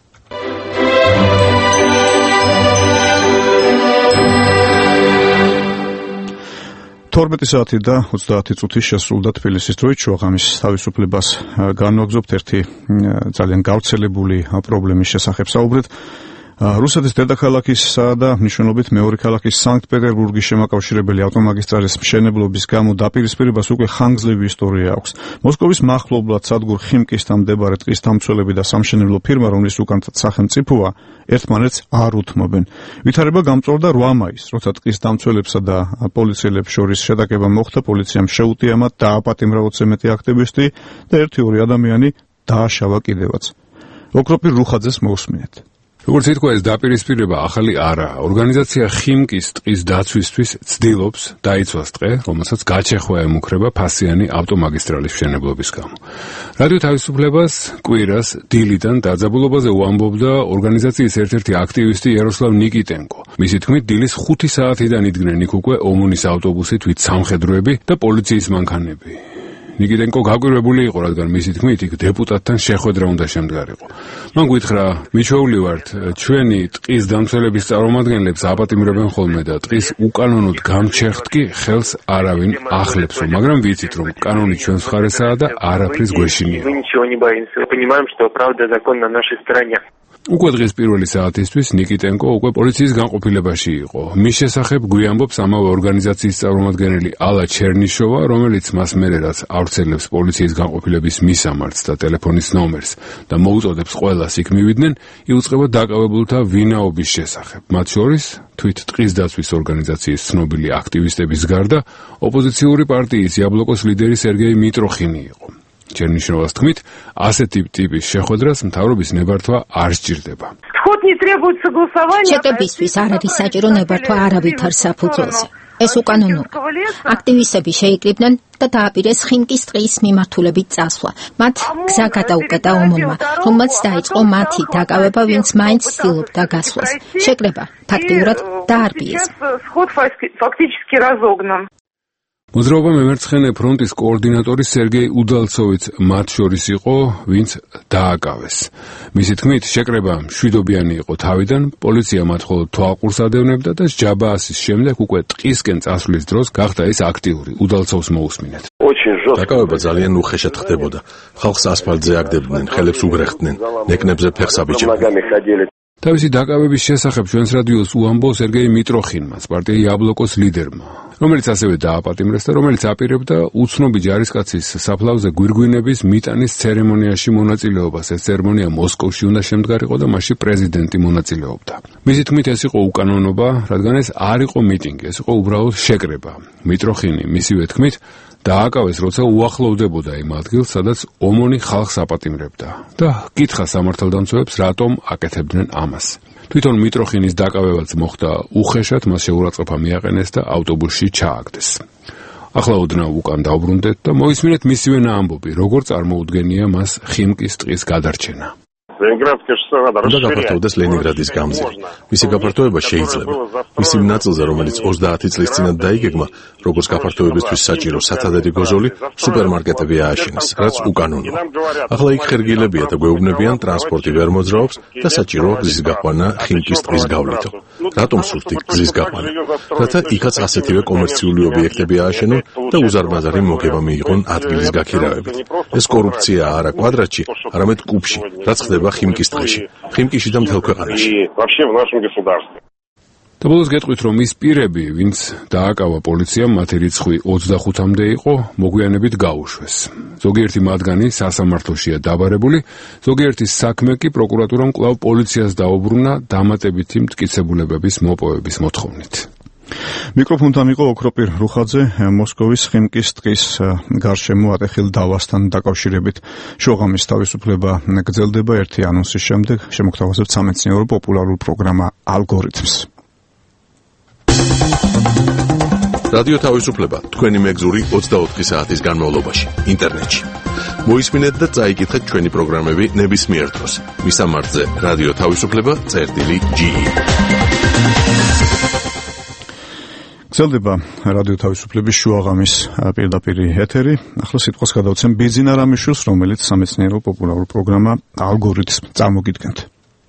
12 საათი და 30 წუთი შესრულდა თბილისის დროით. შუაღამის თავისუფლებას განვაგრძობთ ერთი ძალიან გავრცელებული პრობლემის შესახებ საუბრეთ. რუსეთის დედაქალაქისა და მნიშვნელობით მეორე ქალაქის სანქტ-პეტერბურგის შემაკავშირებელი ავტომაგისტრალის მშენებლობის გამო დაპირისპირებას უკვე ხანგრძლივი ისტორია აქვს. მოსკოვის მახლობლად სადგურ ხიმკისთან მდებარე ტყის დამცველები და სამშენებლო ფირმა, რომლის უკანთად სახელმწიფოა, ერთმანეთს არ უთმობენ. ვითარება გამწვავდა 8 მაისს, როცა ტყის დამცველებსა და პოლიციელებს შორის შეტაკება მოხდა. პოლიციამ შეუტია მათ, დააპატიმრა 20 მეტი აქტივისტი და 1-2 ადამიანი დააშავა კიდევაც. ოქროპირ რუხაძეს მოусმინეთ. როგორც ითქვა, ეს დაპირისპირება ახალი არაა. ორგანიზაცია ხიმკის ტყის დაცვისთვის ცდილობს დაიცვას ტყე, რომელსაც გაჩეხვა ემუქრება ფასიანი ავტომაგისტრალის მშენებლობის გამო. რადიო თავისუფლებას კვირას დილიდან დაძაბულობაზე უამბობდა ორგანიზაციის ერთ-ერთი აქტივისტი იაროსლავ ნიკიტენკო. მისი თქმით, დილის 5 საათიდან იდგნენ იქ უკვე ომონის ავტობუსი, თვით სამხედროები და პოლიციის მანქანები. ნიკიტენკო გაკვირვებული იყო, რადგან მისი თქმით, იქ დეპუტატთან შეხვედრა უნდა შემდგარიყო. მან გითხრა, მიჩვეული ვართ, ჩვენი ტყის დამცველების წარმომადგენლებს აპატიმრებენ ხოლმე და ტყის უკანონოდ გამჩეხთ კი ხელს არავინ ახლებსო, მაგრამ ვიცით, რომ კანონი ჩვენს მხარესაა და არაფრის გვეშინია. უკვე დღის პირველი საათისთვის ნიკიტენკო უკვე პოლიციის განყოფილებაში იყო. მის შესახებ გვიამბობს ამავე ორგანიზაციის წარმომადგენელი ალა ჩერნიშოვა, რომელიც მას მერე რაც ავრცელებს პოლიციის განყოფილების მისამართს და ტელეფონის ნომერს და მოუწოდებს ყველას იქ მივიდნენ, იუწყება დაკავებულთა ვინაობის შესახებ. მათ შორის თვით ტყის დაცვის ორგანიზაციის ცნობილი აქტივისტების გარდა ოპოზიციური პარტიის იაბლოკოს ლიდერი სერგეი მიტროხინი იყო. ჩერნიშოვას თქმით, ასეთი ტიპის შეხვედრას მთავრობის ნებართვა არ სჭირდება. შეტყებისთვის არ არის საჭირო ნებართვა არავითარ საფუძველზე. ეს უკანონოა. აქტივისტები შეიკრიბნენ და დააპირეს ხიმკის ტყის მიმართულებით წასვლა. მათ გზა გადაუკეტა ომონმა, რომელმაც დაიწყო მათი დაკავება, ვინც მაინც ცდილობდა გასვლას. შეკრება ფაქტიურად დაარბიეს. მოძრაობა მემერცხენე ფრონტის კოორდინატორი სერგეი უდალცოვიც მათ შორის იყო, ვინც დააკავეს. მისი თქმით, შეკრება მშვიდობიანი იყო თავიდან, პოლიცია მათ მხოლოდ თვალყურს ადევნებდა და ჯაბაასის შემდეგ უკვე ტყისკენ წასვლის დროს გახდა ის აქტიური. უდალცოვს მოусმინეთ. დაკავება ძალიან უხეშად ხდებოდა. ხალხს ასფალტზე აგდებდნენ, ხელებს უგრეხდნენ, ნეკნებზე ფეხს აბიჯებდნენ. თავისი დაკავების შესახებ ჩვენს რადიოს უამბობს სერგეი მიტროხინმა, პარტია იაბლოკოს ლიდერმა, რომელიც ასევე დააპატიმრეს და რომელიც აპირებდა უცნობი ჯარისკაცის საფლავზე გვირგვინების მიტანის ცერემონიაში მონაწილეობას. ეს ცერემონია მოსკოვში უნდა შემდგარიყო და მასში პრეზიდენტი მონაწილეობდა. მისი თქმით, ეს იყო უკანონობა, რადგან ეს არ იყო მიტინგი, ეს იყო უბრალოდ შეკრება. მიტროხინი მისივე თქმით დააკავეს, როცა უახლოვდებოდა იმ ადგილს, სადაც ომონი ხალხს აპატიმრებდა და კითხა სამართალდამცავებს, რატომ აკეთებდნენ ამას. თვითონ მიტროხინის დაკავებაც მოხდა უხეშად, მას შეურაცხყოფა მიაყენეს და ავტობუსში ჩააგდეს. ახლა ოდნავ უკან დავბრუნდეთ და მოისმინეთ მისივე ამბობი, როგორ წარმოუდგენია მას ხიმკის ტყის გადარჩენა. უნდა გაფართოვდეს ლენინგრადის გამზირი. მისი გაფართოება შეიძლება. მისი ნაწილზე, რომელიც 30 წლის წინათ დაიგეგმა, როგორც გაფართოებისთვის საჭირო სათადარი გოზოლი, სუპერმარკეტები ააშენეს, რაც უკანონოა. ახლა იქ ხერგილებია და გვეუბნებიან, ტრანსპორტი ვერ მოძრაობს და საჭიროა გზის გაყვანა ხიმკის ტყის გავლითო. რატომ სურთ იქ გზის გაყვანა? რათა იქაც ასეთივე კომერციული ობიექტები ააშენონ და უზარმაზარი მოგება მიიღონ ადგილის გაქირავებით. ეს კორუფციაა არა კვადრატში, არამედ კუბში, რაც ხდება ხიმკის ტყეში, ხიმკიში და მთელ ქვეყანაში. და ბოლოს გეტყვით, რომ ის პირები, ვინც დააკავა პოლიციამ, მათი რიცხვი 25-მდე იყო, მოგვიანებით გაუშვეს. ზოგიერთი მათგანი სასამართლოშია დაბარებული, ზოგიერთის საქმე კი პროკურატურამ კვლავ პოლიციას დაუბრუნა დამატებითი მტკიცებულებების მოპოვების მოთხოვნით. მიკროფონთან იყო ოქროპირ რუხაძე, მოსკოვის ხიმკის ტყის გარშემო ატეხილ დავასთან დაკავშირებით. შუაღამის თავისუფლება გრძელდება ერთი ანონსის შემდეგ. შემოგთავაზებთ სამეცნიერო პოპულარულ პროგრამა ალგორითმს. რადიო თავისუფლება თქვენი მეგზური 24 საათის განმავლობაში ინტერნეტში. მოისმინეთ და წაიკითხეთ ჩვენი პროგრამები ნებისმიერ დროს. მისამართზე რადიო თავისუფლება წერტილი.ge. გრძელდება რადიო თავისუფლების შუაღამის პირდაპირ ეთერი. ახლა სიტყვას გადავცემ ბიძინა რამიშვილს, რომელიც სამეცნიერო პოპულარულ პროგრამა ალგორითმს წარმოგიდგენთ.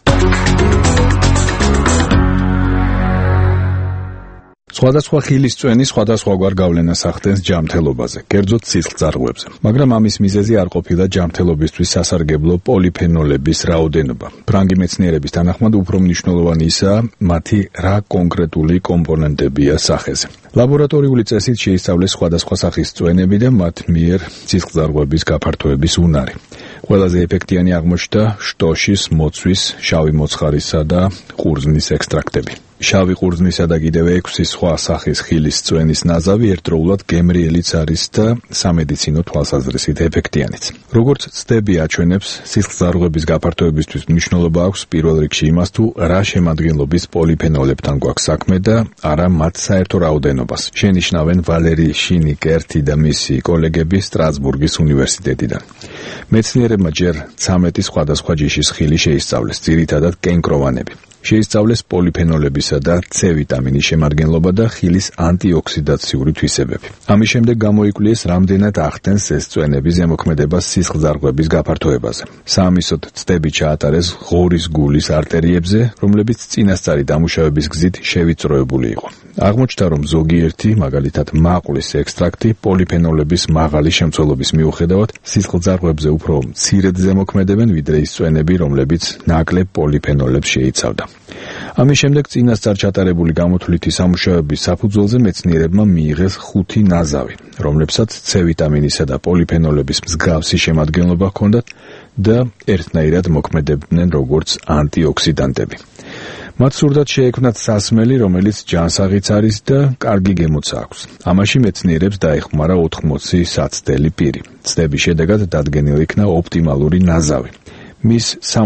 სხვადასხვა ხილისწვენი სხვადასხვაგვარ გავლენას ახდენს ჯანმრთელობაზე, კერძოდ სისხლძარღვებზე. მაგრამ ამის მიზეზი არ ყოფილა ჯანმრთელობისთვის სასარგებლო პოლიფენოლების რაოდენობა. ფრანგი მეცნიერების თანახმად უფრო მნიშვნელოვანი ისაა, მათი რა კონკრეტული კომპონენტებია სახეზე. ლაბორატორიული წესით შეისწავლეს სხვადასხვა სახის წვენები და მათ მიერ სისხლძარღვების გაფართოების უნარი. ყველაზე ეფექტიანი აღმოჩნდა შტოშის, მოცვის, შავი მოცხარისა და ყურძნის ექსტრაქტები. შავი ყურძნისა და კიდევ 6 სხვა სახის ხილის წვენის ნაზავი ერთდროულად გემრიელიც არის და სამედიცინო თვალსაზრისით ეფექტიანიც. როგორც ცდები აჩვენებს, სისხლძარღვების გაფართოებისთვის მნიშვნელობა აქვს პირველ რიგში იმას, თუ რა შემადგენლობის პოლიფენოლებთან გვაქვს საქმე და არა მათ საერთო რაოდენობას. შენიშნავენ ვალერი შინიკერტი და მისი კოლეგები სტრასბურგის უნივერსიტეტიდან. მეცნიერებმა ჯერ 13 სხვადასხვა ჯიშის ხილი შეისწავლეს, ძირითადად კენკროვანები. შეისწავლეს პოლიფენოლებისა და C ვიტამინის შემადგენლობა და ხილის ანტიოქსიდაციური თვისებები. ამის შემდეგ გამოიკვლიეს, რამდენად ახდენს ეს წვენები ზემოქმედებას სისხლძარღვების გაფართოებაზე. საამისოდ ცდები ჩაატარეს ღორის გულის არტერიებზე, რომლებიც წინასწარი დამუშავების გზით შევიწროებული იყო. აღმოჩნდა, რომ ზოგიერთი, მაგალითად მაყვლის ექსტრაქტი, პოლიფენოლების მაღალი შემცველობის მიუხედავად სისხლძარღვებზე უფრო მცირედ ზემოქმედებენ, ვიდრე ის წვენები, რომლებიც ნაკლებ პოლიფენოლებს შეიცავდა. ამის შემდეგ წინასწარ ჩატარებული გამოთვლითი სამუშაოების საფუძველზე მეცნიერებმა მიიღეს 5 ნაზავი, რომლებსაც C ვიტამინისა და პოლიფენოლების მსგავსი შემადგენლობა ჰქონდათ და ერთნაირად მოქმედებდნენ როგორც ანტიოქსიდანტები. მათ სურდათ შეექმნათ სასმელი, რომელიც ჯანსაღიც არის და კარგი გემოც აქვს. ამაში მეცნიერებს დაეხმარა 80 საცდელი პირი. ცდების შედეგად დადგენილი იქნა ოპტიმალური ნაზავი. მის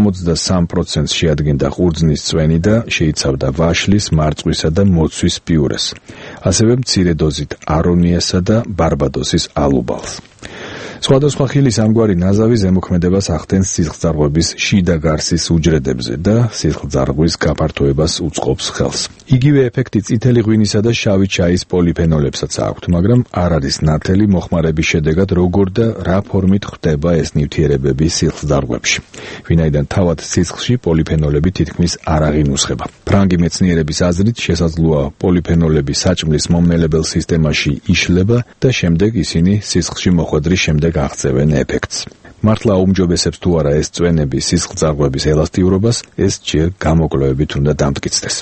63%-ს შეადგენდა ყურძნის წვენი და შეიცავდა ვაშლის, მარწყვისა და მოცვის პიურეს. ასევე მცირე დოზით არონიასა და ბარბადოსის ალუბალს. სხვადასხვა ხილის ამგვარი ნაზავი ზემოქმედებას ახდენს სისხლძარღვების შიდა გარსის უჯრედებზე და სისხლძარღვის გაფართოებას უწყობს ხელს. იგივე ეფექტი წითელი ღვინისა და შავი ჩაის პოლიფენოლებსაც აქვთ, მაგრამ არ არის ნათელი მოხმარების შედეგად როგორ და რა ფორმით ხდება ეს ნივთიერებები სისხლძარღვებში. ვინაიდან თავად სისხლში პოლიფენოლები თითქმის არ აღინუსხება. ფრანგი მეცნიერების აზრით შესაძლოა პოლიფენოლები საჭმლის მომნელებელ სისტემაში იშლება და შემდეგ ისინი სისხლში მოხვედრის შემდეგ აღწევენ ეფექტს. მართლა აუმჯობესებს თუ არა ეს წვენები სისხლძარღვების ელასტიურობას, ეს ჯერ გამოკვლევებით უნდა დამტკიცდეს.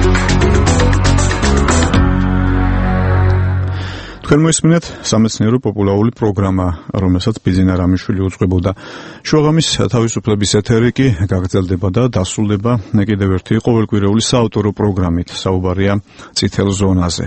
თქვენ მოისმინეთ სამეცნიერო პოპულარული პროგრამა, რომელსაც ბიძინა რამიშვილი უძღვებოდა. შუაღამის თავისუფლების ეთერი კი გაგრძელდება და დასრულდება კიდევ ერთი ყოველკვირეული საავტორო პროგრამით. საუბარია წითელ ზონაზე.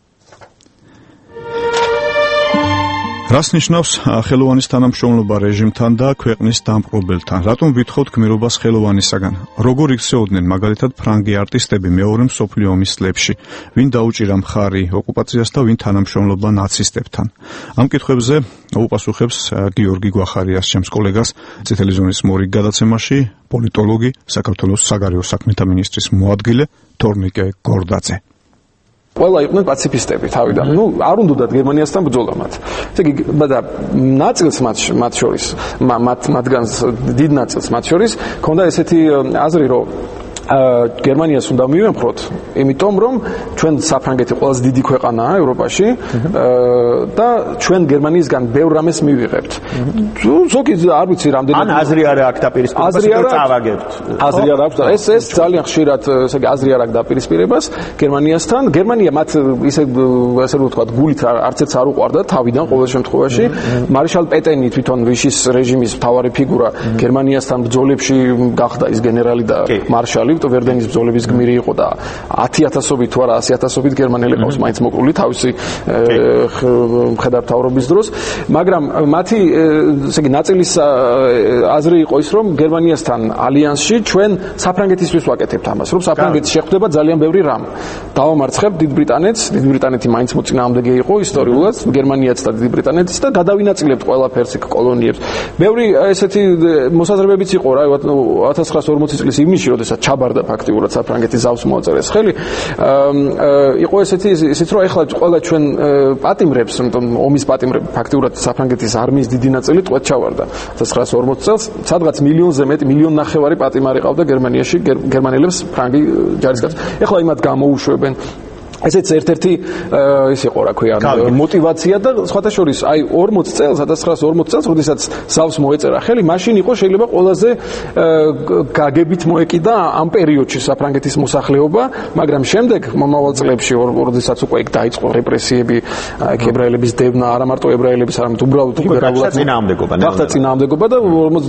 რას ნიშნავს ხელოვანის თანამშრომლობა რეჟიმთან და ქვეყნის დამპყრობელთან? რატომ ვითხოვთ გმირობას ხელოვანისაგან? როგორ იქცეოდნენ მაგალითად ფრანგი არტისტები მეორე მსოფლიო ომის წლებში? ვინ დაუჭირა მხარი ოკუპაციას და ვინ თანამშრომლობა ნაცისტებთან? ამ კითხვებზე უპასუხებს გიორგი გვახარიას, ჩემს კოლეგას, წითელი ზონის მორიგ გადაცემაში პოლიტოლოგი, საქართველოს საგარეო საქმეთა მინისტრის მოადგილე თორნიკე გორდაძე. ყველა იყვნენ პაციფისტები თავიდან. არ უნდათ გერმანიასთან ბრძოლა მათ. ესე იგი, და ნაწილს მათ შორის, მათგანს დიდ ნაწილს მათ შორის ქონდა ესეთი აზრი, რომ გერმანიას უნდა მივემხროთ, იმიტომ რომ ჩვენ საფრანგეთი ყველაზე დიდი ქვეყანაა ევროპაში და ჩვენ გერმანიისგან ბევრ რამეს მივიღებთ. ზოგი არ ვიცი რამდენი ან აზრი არ აქვს დაპირისპირებას, რომ წავაგებთ. აზრი არ აქვს. ეს ძალიან ხშირად, ესე იგი, აზრი არ აქვს დაპირისპირებას გერმანიასთან. გერმანია მათ ესე ვთქვათ, გულით არც ერთს არ უყვარდა თავიდან ყოველ შემთხვევაში. მარშალ პეტენი თვითონ ვიშის რეჟიმის მთავარი ფიგურა გერმანიასთან ბრძოლებში გახდა ის გენერალი და მარშალი. იმიტომ ვერდენის ბრძოლების გმირი იყო და 10,000-ობით თუ არა 100,000-ობით გერმანელი ყავს მაინც მოკლული თავისი მხედართმთავრობის დროს, მაგრამ მათი ესე იგი ნაწილის აზრი იყო ის, რომ გერმანიასთან ალიანსში ჩვენ საფრანგეთისთვის ვაკეთებთ ამას, რომ საფრანგეთი შეხვდება ძალიან ბევრი რამ. დავამარცხებთ დიდ ბრიტანეთს, დიდი ბრიტანეთი მაინც მოწინააღმდეგე იყო ისტორიულად, გერმანიაც და დიდი ბრიტანეთიც და გადავინაწილებთ ყველაფერს იქ კოლონიებს. ბევრი ესეთი მოსაზრებებიც იყო რა, 1940 წლის ივნისში, როდესაც ჩაბარდა ფაქტიურად საფრანგეთის ზავს მოაწერეს ხელი. იყო ესეთი ისიც რომ ეხლა ყველა ჩვენ პატიმრებს, თუმცა ომის პატიმრები ფაქტიურად საფრანგეთის არმიის დიდი ნაწილი ტყვედ ჩავარდა 1940 წელს, სადღაც მილიონზე მეტი, 1,5 მილიონი პატიმარი ყავდა გერმანიაში გერმანელებს ფრანგი ჯარისკაცს. ეხლა იმათ გამოუშვებენ ესეც ერთ-ერთი ის იყო რა ქვია мотиваცია და სხვათა შორის აი 40 წელს 1940 წელს როდესაც ზავს მოეწერა ხელი მაშინ იყო შეიძლება ყველაზე გაგებით მოეკიდა ამ პერიოდში საფრანგეთის მოსახლეობა მაგრამ შემდეგ მომავალ წლებში როდესაც უკვე იქ დაიწყო რეპრესიები ებრაელების დევნა არა მარტო ებრაელების არამედ უბრალოდ ლიბერალურად წინააღმდეგობა და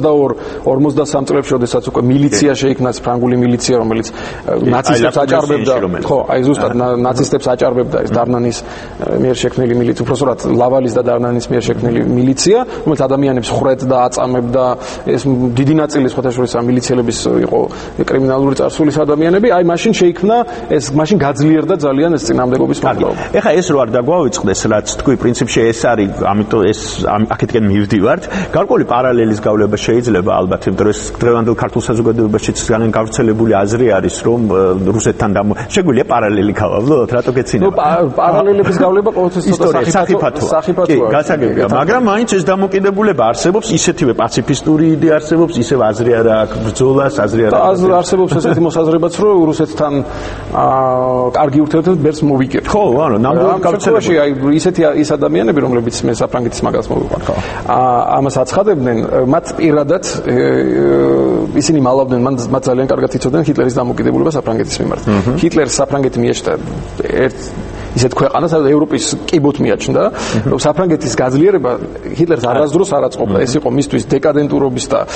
42-43 წლებში როდესაც უკვე მილიცია შეიქმნა ფრანგული მილიცია რომელიც ნაცისტებს აჭარბებდა ხო აი ზუსტად ნაცისტებს აჭარბებდა ეს დარნანის მიერ შექმნილი მილიცია, უბრალოდ ლავალის და დარნანის მიერ შექმნილი მილიცია, რომელიც ადამიანებს ხრეთდა, აწამებდა, ეს დიდი ნაწილი სხვათა შორის ამ მილიციელების იყო კრიმინალური წარსულის ადამიანები, აი მაშინ შეიქმნა ეს მაშინ გაძლიერდა ძალიან ეს წინააღმდეგობის მართლობა. ეხლა ეს რო არ დაგვავიწყდეს, რაც თქვი, პრინციპში ეს არის, ამიტომ ეს აქეთკენ მივდივართ. გარკვეული პარალელის გავლება შეიძლება ალბათ, იმიტომ რომ დღევანდელ ქართულ საზოგადოებაშიც ძალიან გავრცელებული აზრი არის, რომ რუსეთთან შეგვიძლია პარალელი გავავლოთ, რატო გეცინა? ნუ პარალელების გავლება ყოველთვის ცოტა საფათოა. გასაგებია, მაგრამ მაინც ეს დამოკიდებულება არსებობს, ისეთივე პაციფისტური იდეა არსებობს, ისევ აზრი არა აქვს ბრძოლას, აზრი არა აქვს. არსებობს ესეთი მოსაზრებაც, რომ რუსეთთან კარგი ურთიერთობები ბერს მოვიგებთ. ხო, ანუ ნამდვილად გავრცელებული. აი ისეთი ის ადამიანები, რომლებიც მე საფრანგეთის მაგას მოვიყვანთ. ამას აცხადებდნენ, მათ პირადად ისინი მალავდნენ, მათ ძალიან კარგად იცოდნენ ჰიტლერის დამოკიდებულება საფრანგეთის მიმართ. ჰიტლერს საფრანგეთი მიეჭდა ისეთ ქვეყანას, სადაც ევროპის კიბოთ მიაჩნდა, რომ საფრანგეთის გაძლიერება ჰიტლერს არასდროს არ აწყობდა. ეს იყო მისთვის დეკადენტურობის და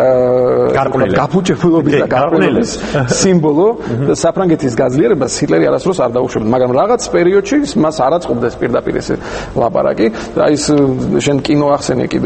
გაფუჭებულობის და გარყვნილების სიმბოლო. საფრანგეთის გაძლიერებას ჰიტლერი არასდროს არ დაუშვებდა, მაგრამ რაღაც პერიოდში მას არ აწყობდა ეს პირდაპირ ეს ლაპარაკი. აი ეს შენ კინო ახსენე კიდე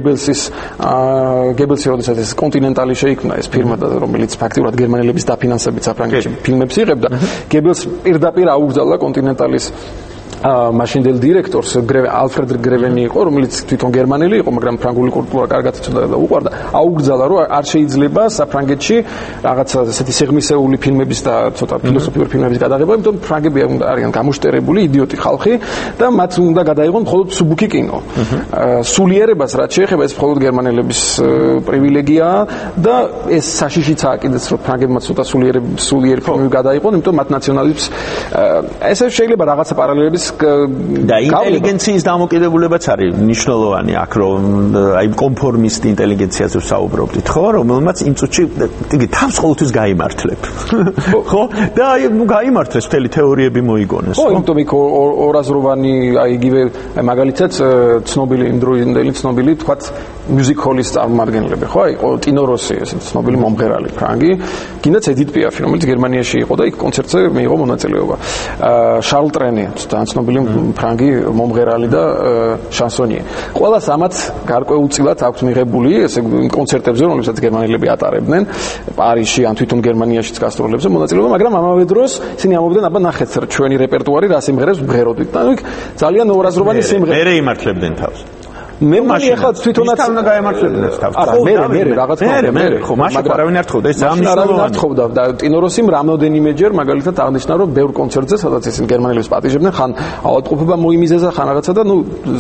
გებელსი როდესაც ეს კონტინენტალი შეიქმნა ეს ფირმა და რომელიც ფაქტიურად გერმანელების დაფინანსებით საფრანგეთში ფილმებს იღებდა, გებელს პირდაპირ აუგზავნა კონტინენტალის მაშინდელ დირექტორს ალფრედ გრევენი იყო, რომელიც თვითონ გერმანელი იყო, მაგრამ ფრანგული კულტურა კარგად იცოდა და უყვარდა. აუგზავნა, რომ არ შეიძლება საფრანგეთში რაღაცა ესეთი სიღრმისეული ფილმების და ცოტა ფილოსოფიური ფილმების გადაღება, იმიტომ ფრანგები არიან გამოშტერებული, იდიოტი ხალხი და მათ უნდა გადაიღონ მხოლოდ სუბუქი კინო. სულიერებას რაც შეეხება ეს მხოლოდ გერმანელების პრივილეგიაა და ეს საშიშიცაა კიდეც რომ ფრანგებმა ცოტა სულიერი ფილმები გადაიღონ, იმიტომ მათ ნაციონალიზმს ესე შეიძლება რაღაცა პარალელების და ინტელიგენციის დამოკიდებულებაც არის მნიშვნელოვანი აქ რომ აი კონფორმისტ ინტელიგენციაზე ვსაუბრობდით ხო რომელმაც იმ წუთში იგი თავს ყოველთვის გაიმართლებ ხო და აი გაიმართლეს მთელი თეორიები მოიგონეს ხო იმიტომ იქ ორაზროვანი აი იგივე მაგალითად ცნობილი იმდროინდელი ცნობილი თქვათ მუსიკოლის წარმომადგენლები ხო აი ტინო როსი ეს ცნობილი მომღერალი ფრანგი კიდეც ედით პიაფი რომელიც გერმანიაში იყო და იქ კონცერტზე მიიღო მონაწილეობა შარლ ტრენი ცნობილი ფრანგი მომღერალი და შანსონიე. ყველას ამათ გარკვეულწილად აქვს მიღებული ეს კონცერტებზე, რომლებსაც გერმანელები ატარებდნენ პარიზში ან თვითონ გერმანიაშიც გასტროლებზე მონაწილეობა, მაგრამ ამავე დროს ისინი ამბობდნენ, აბა ნახეთ ჩვენი რეპერტუარი რა სიმღერებს ვღეროდით. და იქ ძალიან ორაზროვანი სიმღერა. მე იმართლებდნენ თავს. მე მაშინ ახლა თვითონაც ის უნდა გაემართლებინეს თავს. არა, მე რაღაც მე ხო, მაშინ არავინ არ თხოვდა, ეს არავინ არ თხოვდა და ტინო როსიმ რამოდენიმეჯერ მაგალითად აღნიშნა, რომ ბევრ კონცერტზე, სადაც ისინი გერმანელებს პატიჟებდნენ, ხან ავადმყოფობა მოიმიზეზა, ხან რაღაცა და ნუ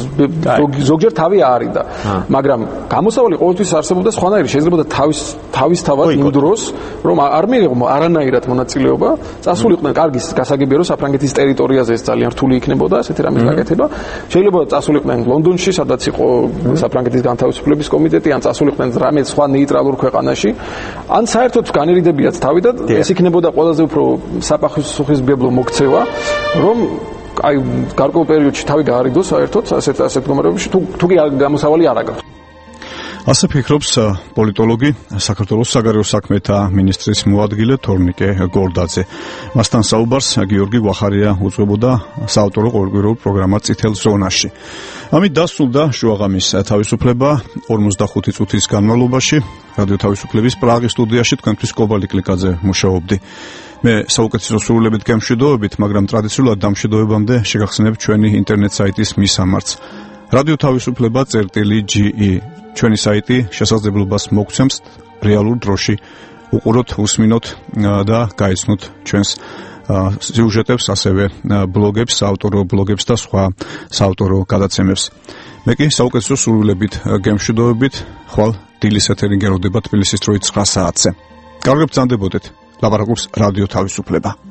ზოგჯერ თავი აარიდა. მაგრამ გამოსავალი ყოველთვის არსებობდა სხვანაირი, შეიძლება თავისთავად იმ დროს, რომ არ მიიღო არანაირად მონაწილეობა, წასულიყვნენ კარგი გასაგებია, რომ საფრანგეთის ტერიტორიაზე ეს ძალიან რთული იქნებოდა ესეთი რამის გაკეთება. შეიძლება წასულიყვნენ ლონდონში, სადაც იყო საფრანგეთის განთავისუფლების კომიტეტი, ან წასულიყვნენ რამე სხვა ნეიტრალურ ქვეყანაში, ან საერთოდ განერიდებიათ თავი და ეს იქნებოდა ყველაზე უფრო საპასუხისმგებლო მოქცევა, რომ აი გარკვეულ პერიოდში თავი გაარიდოს საერთოდ ასეთ მდგომარეობაში თუ კი გამოსავალი არ აქვს. ასე ფიქრობს პოლიტოლოგი, საქართველოს საგარეო საქმეთა მინისტრის მოადგილე თორნიკე გორდაძე. მასთან საუბარს გიორგი გვახარია უძღვებოდა საავტორო ყოველკვირეულ პროგრამა წითელ ზონაში. ამით დასრულდა შუაღამის თავისუფლება 45 წუთის განმავლობაში. რადიო თავისუფლების პრაღის სტუდიაში თქვენთვის კობალი კლიკაძე მუშაობდი. მე საუკეთესო სრულებით გემშვიდობებით, მაგრამ ტრადიციულად დამშვიდობებამდე შეგახსენებ ჩვენი ინტერნეტ საიტის მისამართს. რადიო თავისუფლება.ge ჩვენი საიტი შესაძლებლობას მოგცემს რეალურ დროში უყუროთ, უსმინოთ და გაიცნოთ ჩვენს სიუჟეტებს, ასევე ბლოგებს, საავტორო ბლოგებს და სხვა საავტორო გადაცემებს. მე კი საუკეთესო სრულებით გემშვიდობებით, ხვალ დილის ეთერი გეროვდება თბილისის დროით 9 საათზე. კარგად ბრძანდებოდეთ. ლაპარაკობს რადიო თავისუფლება.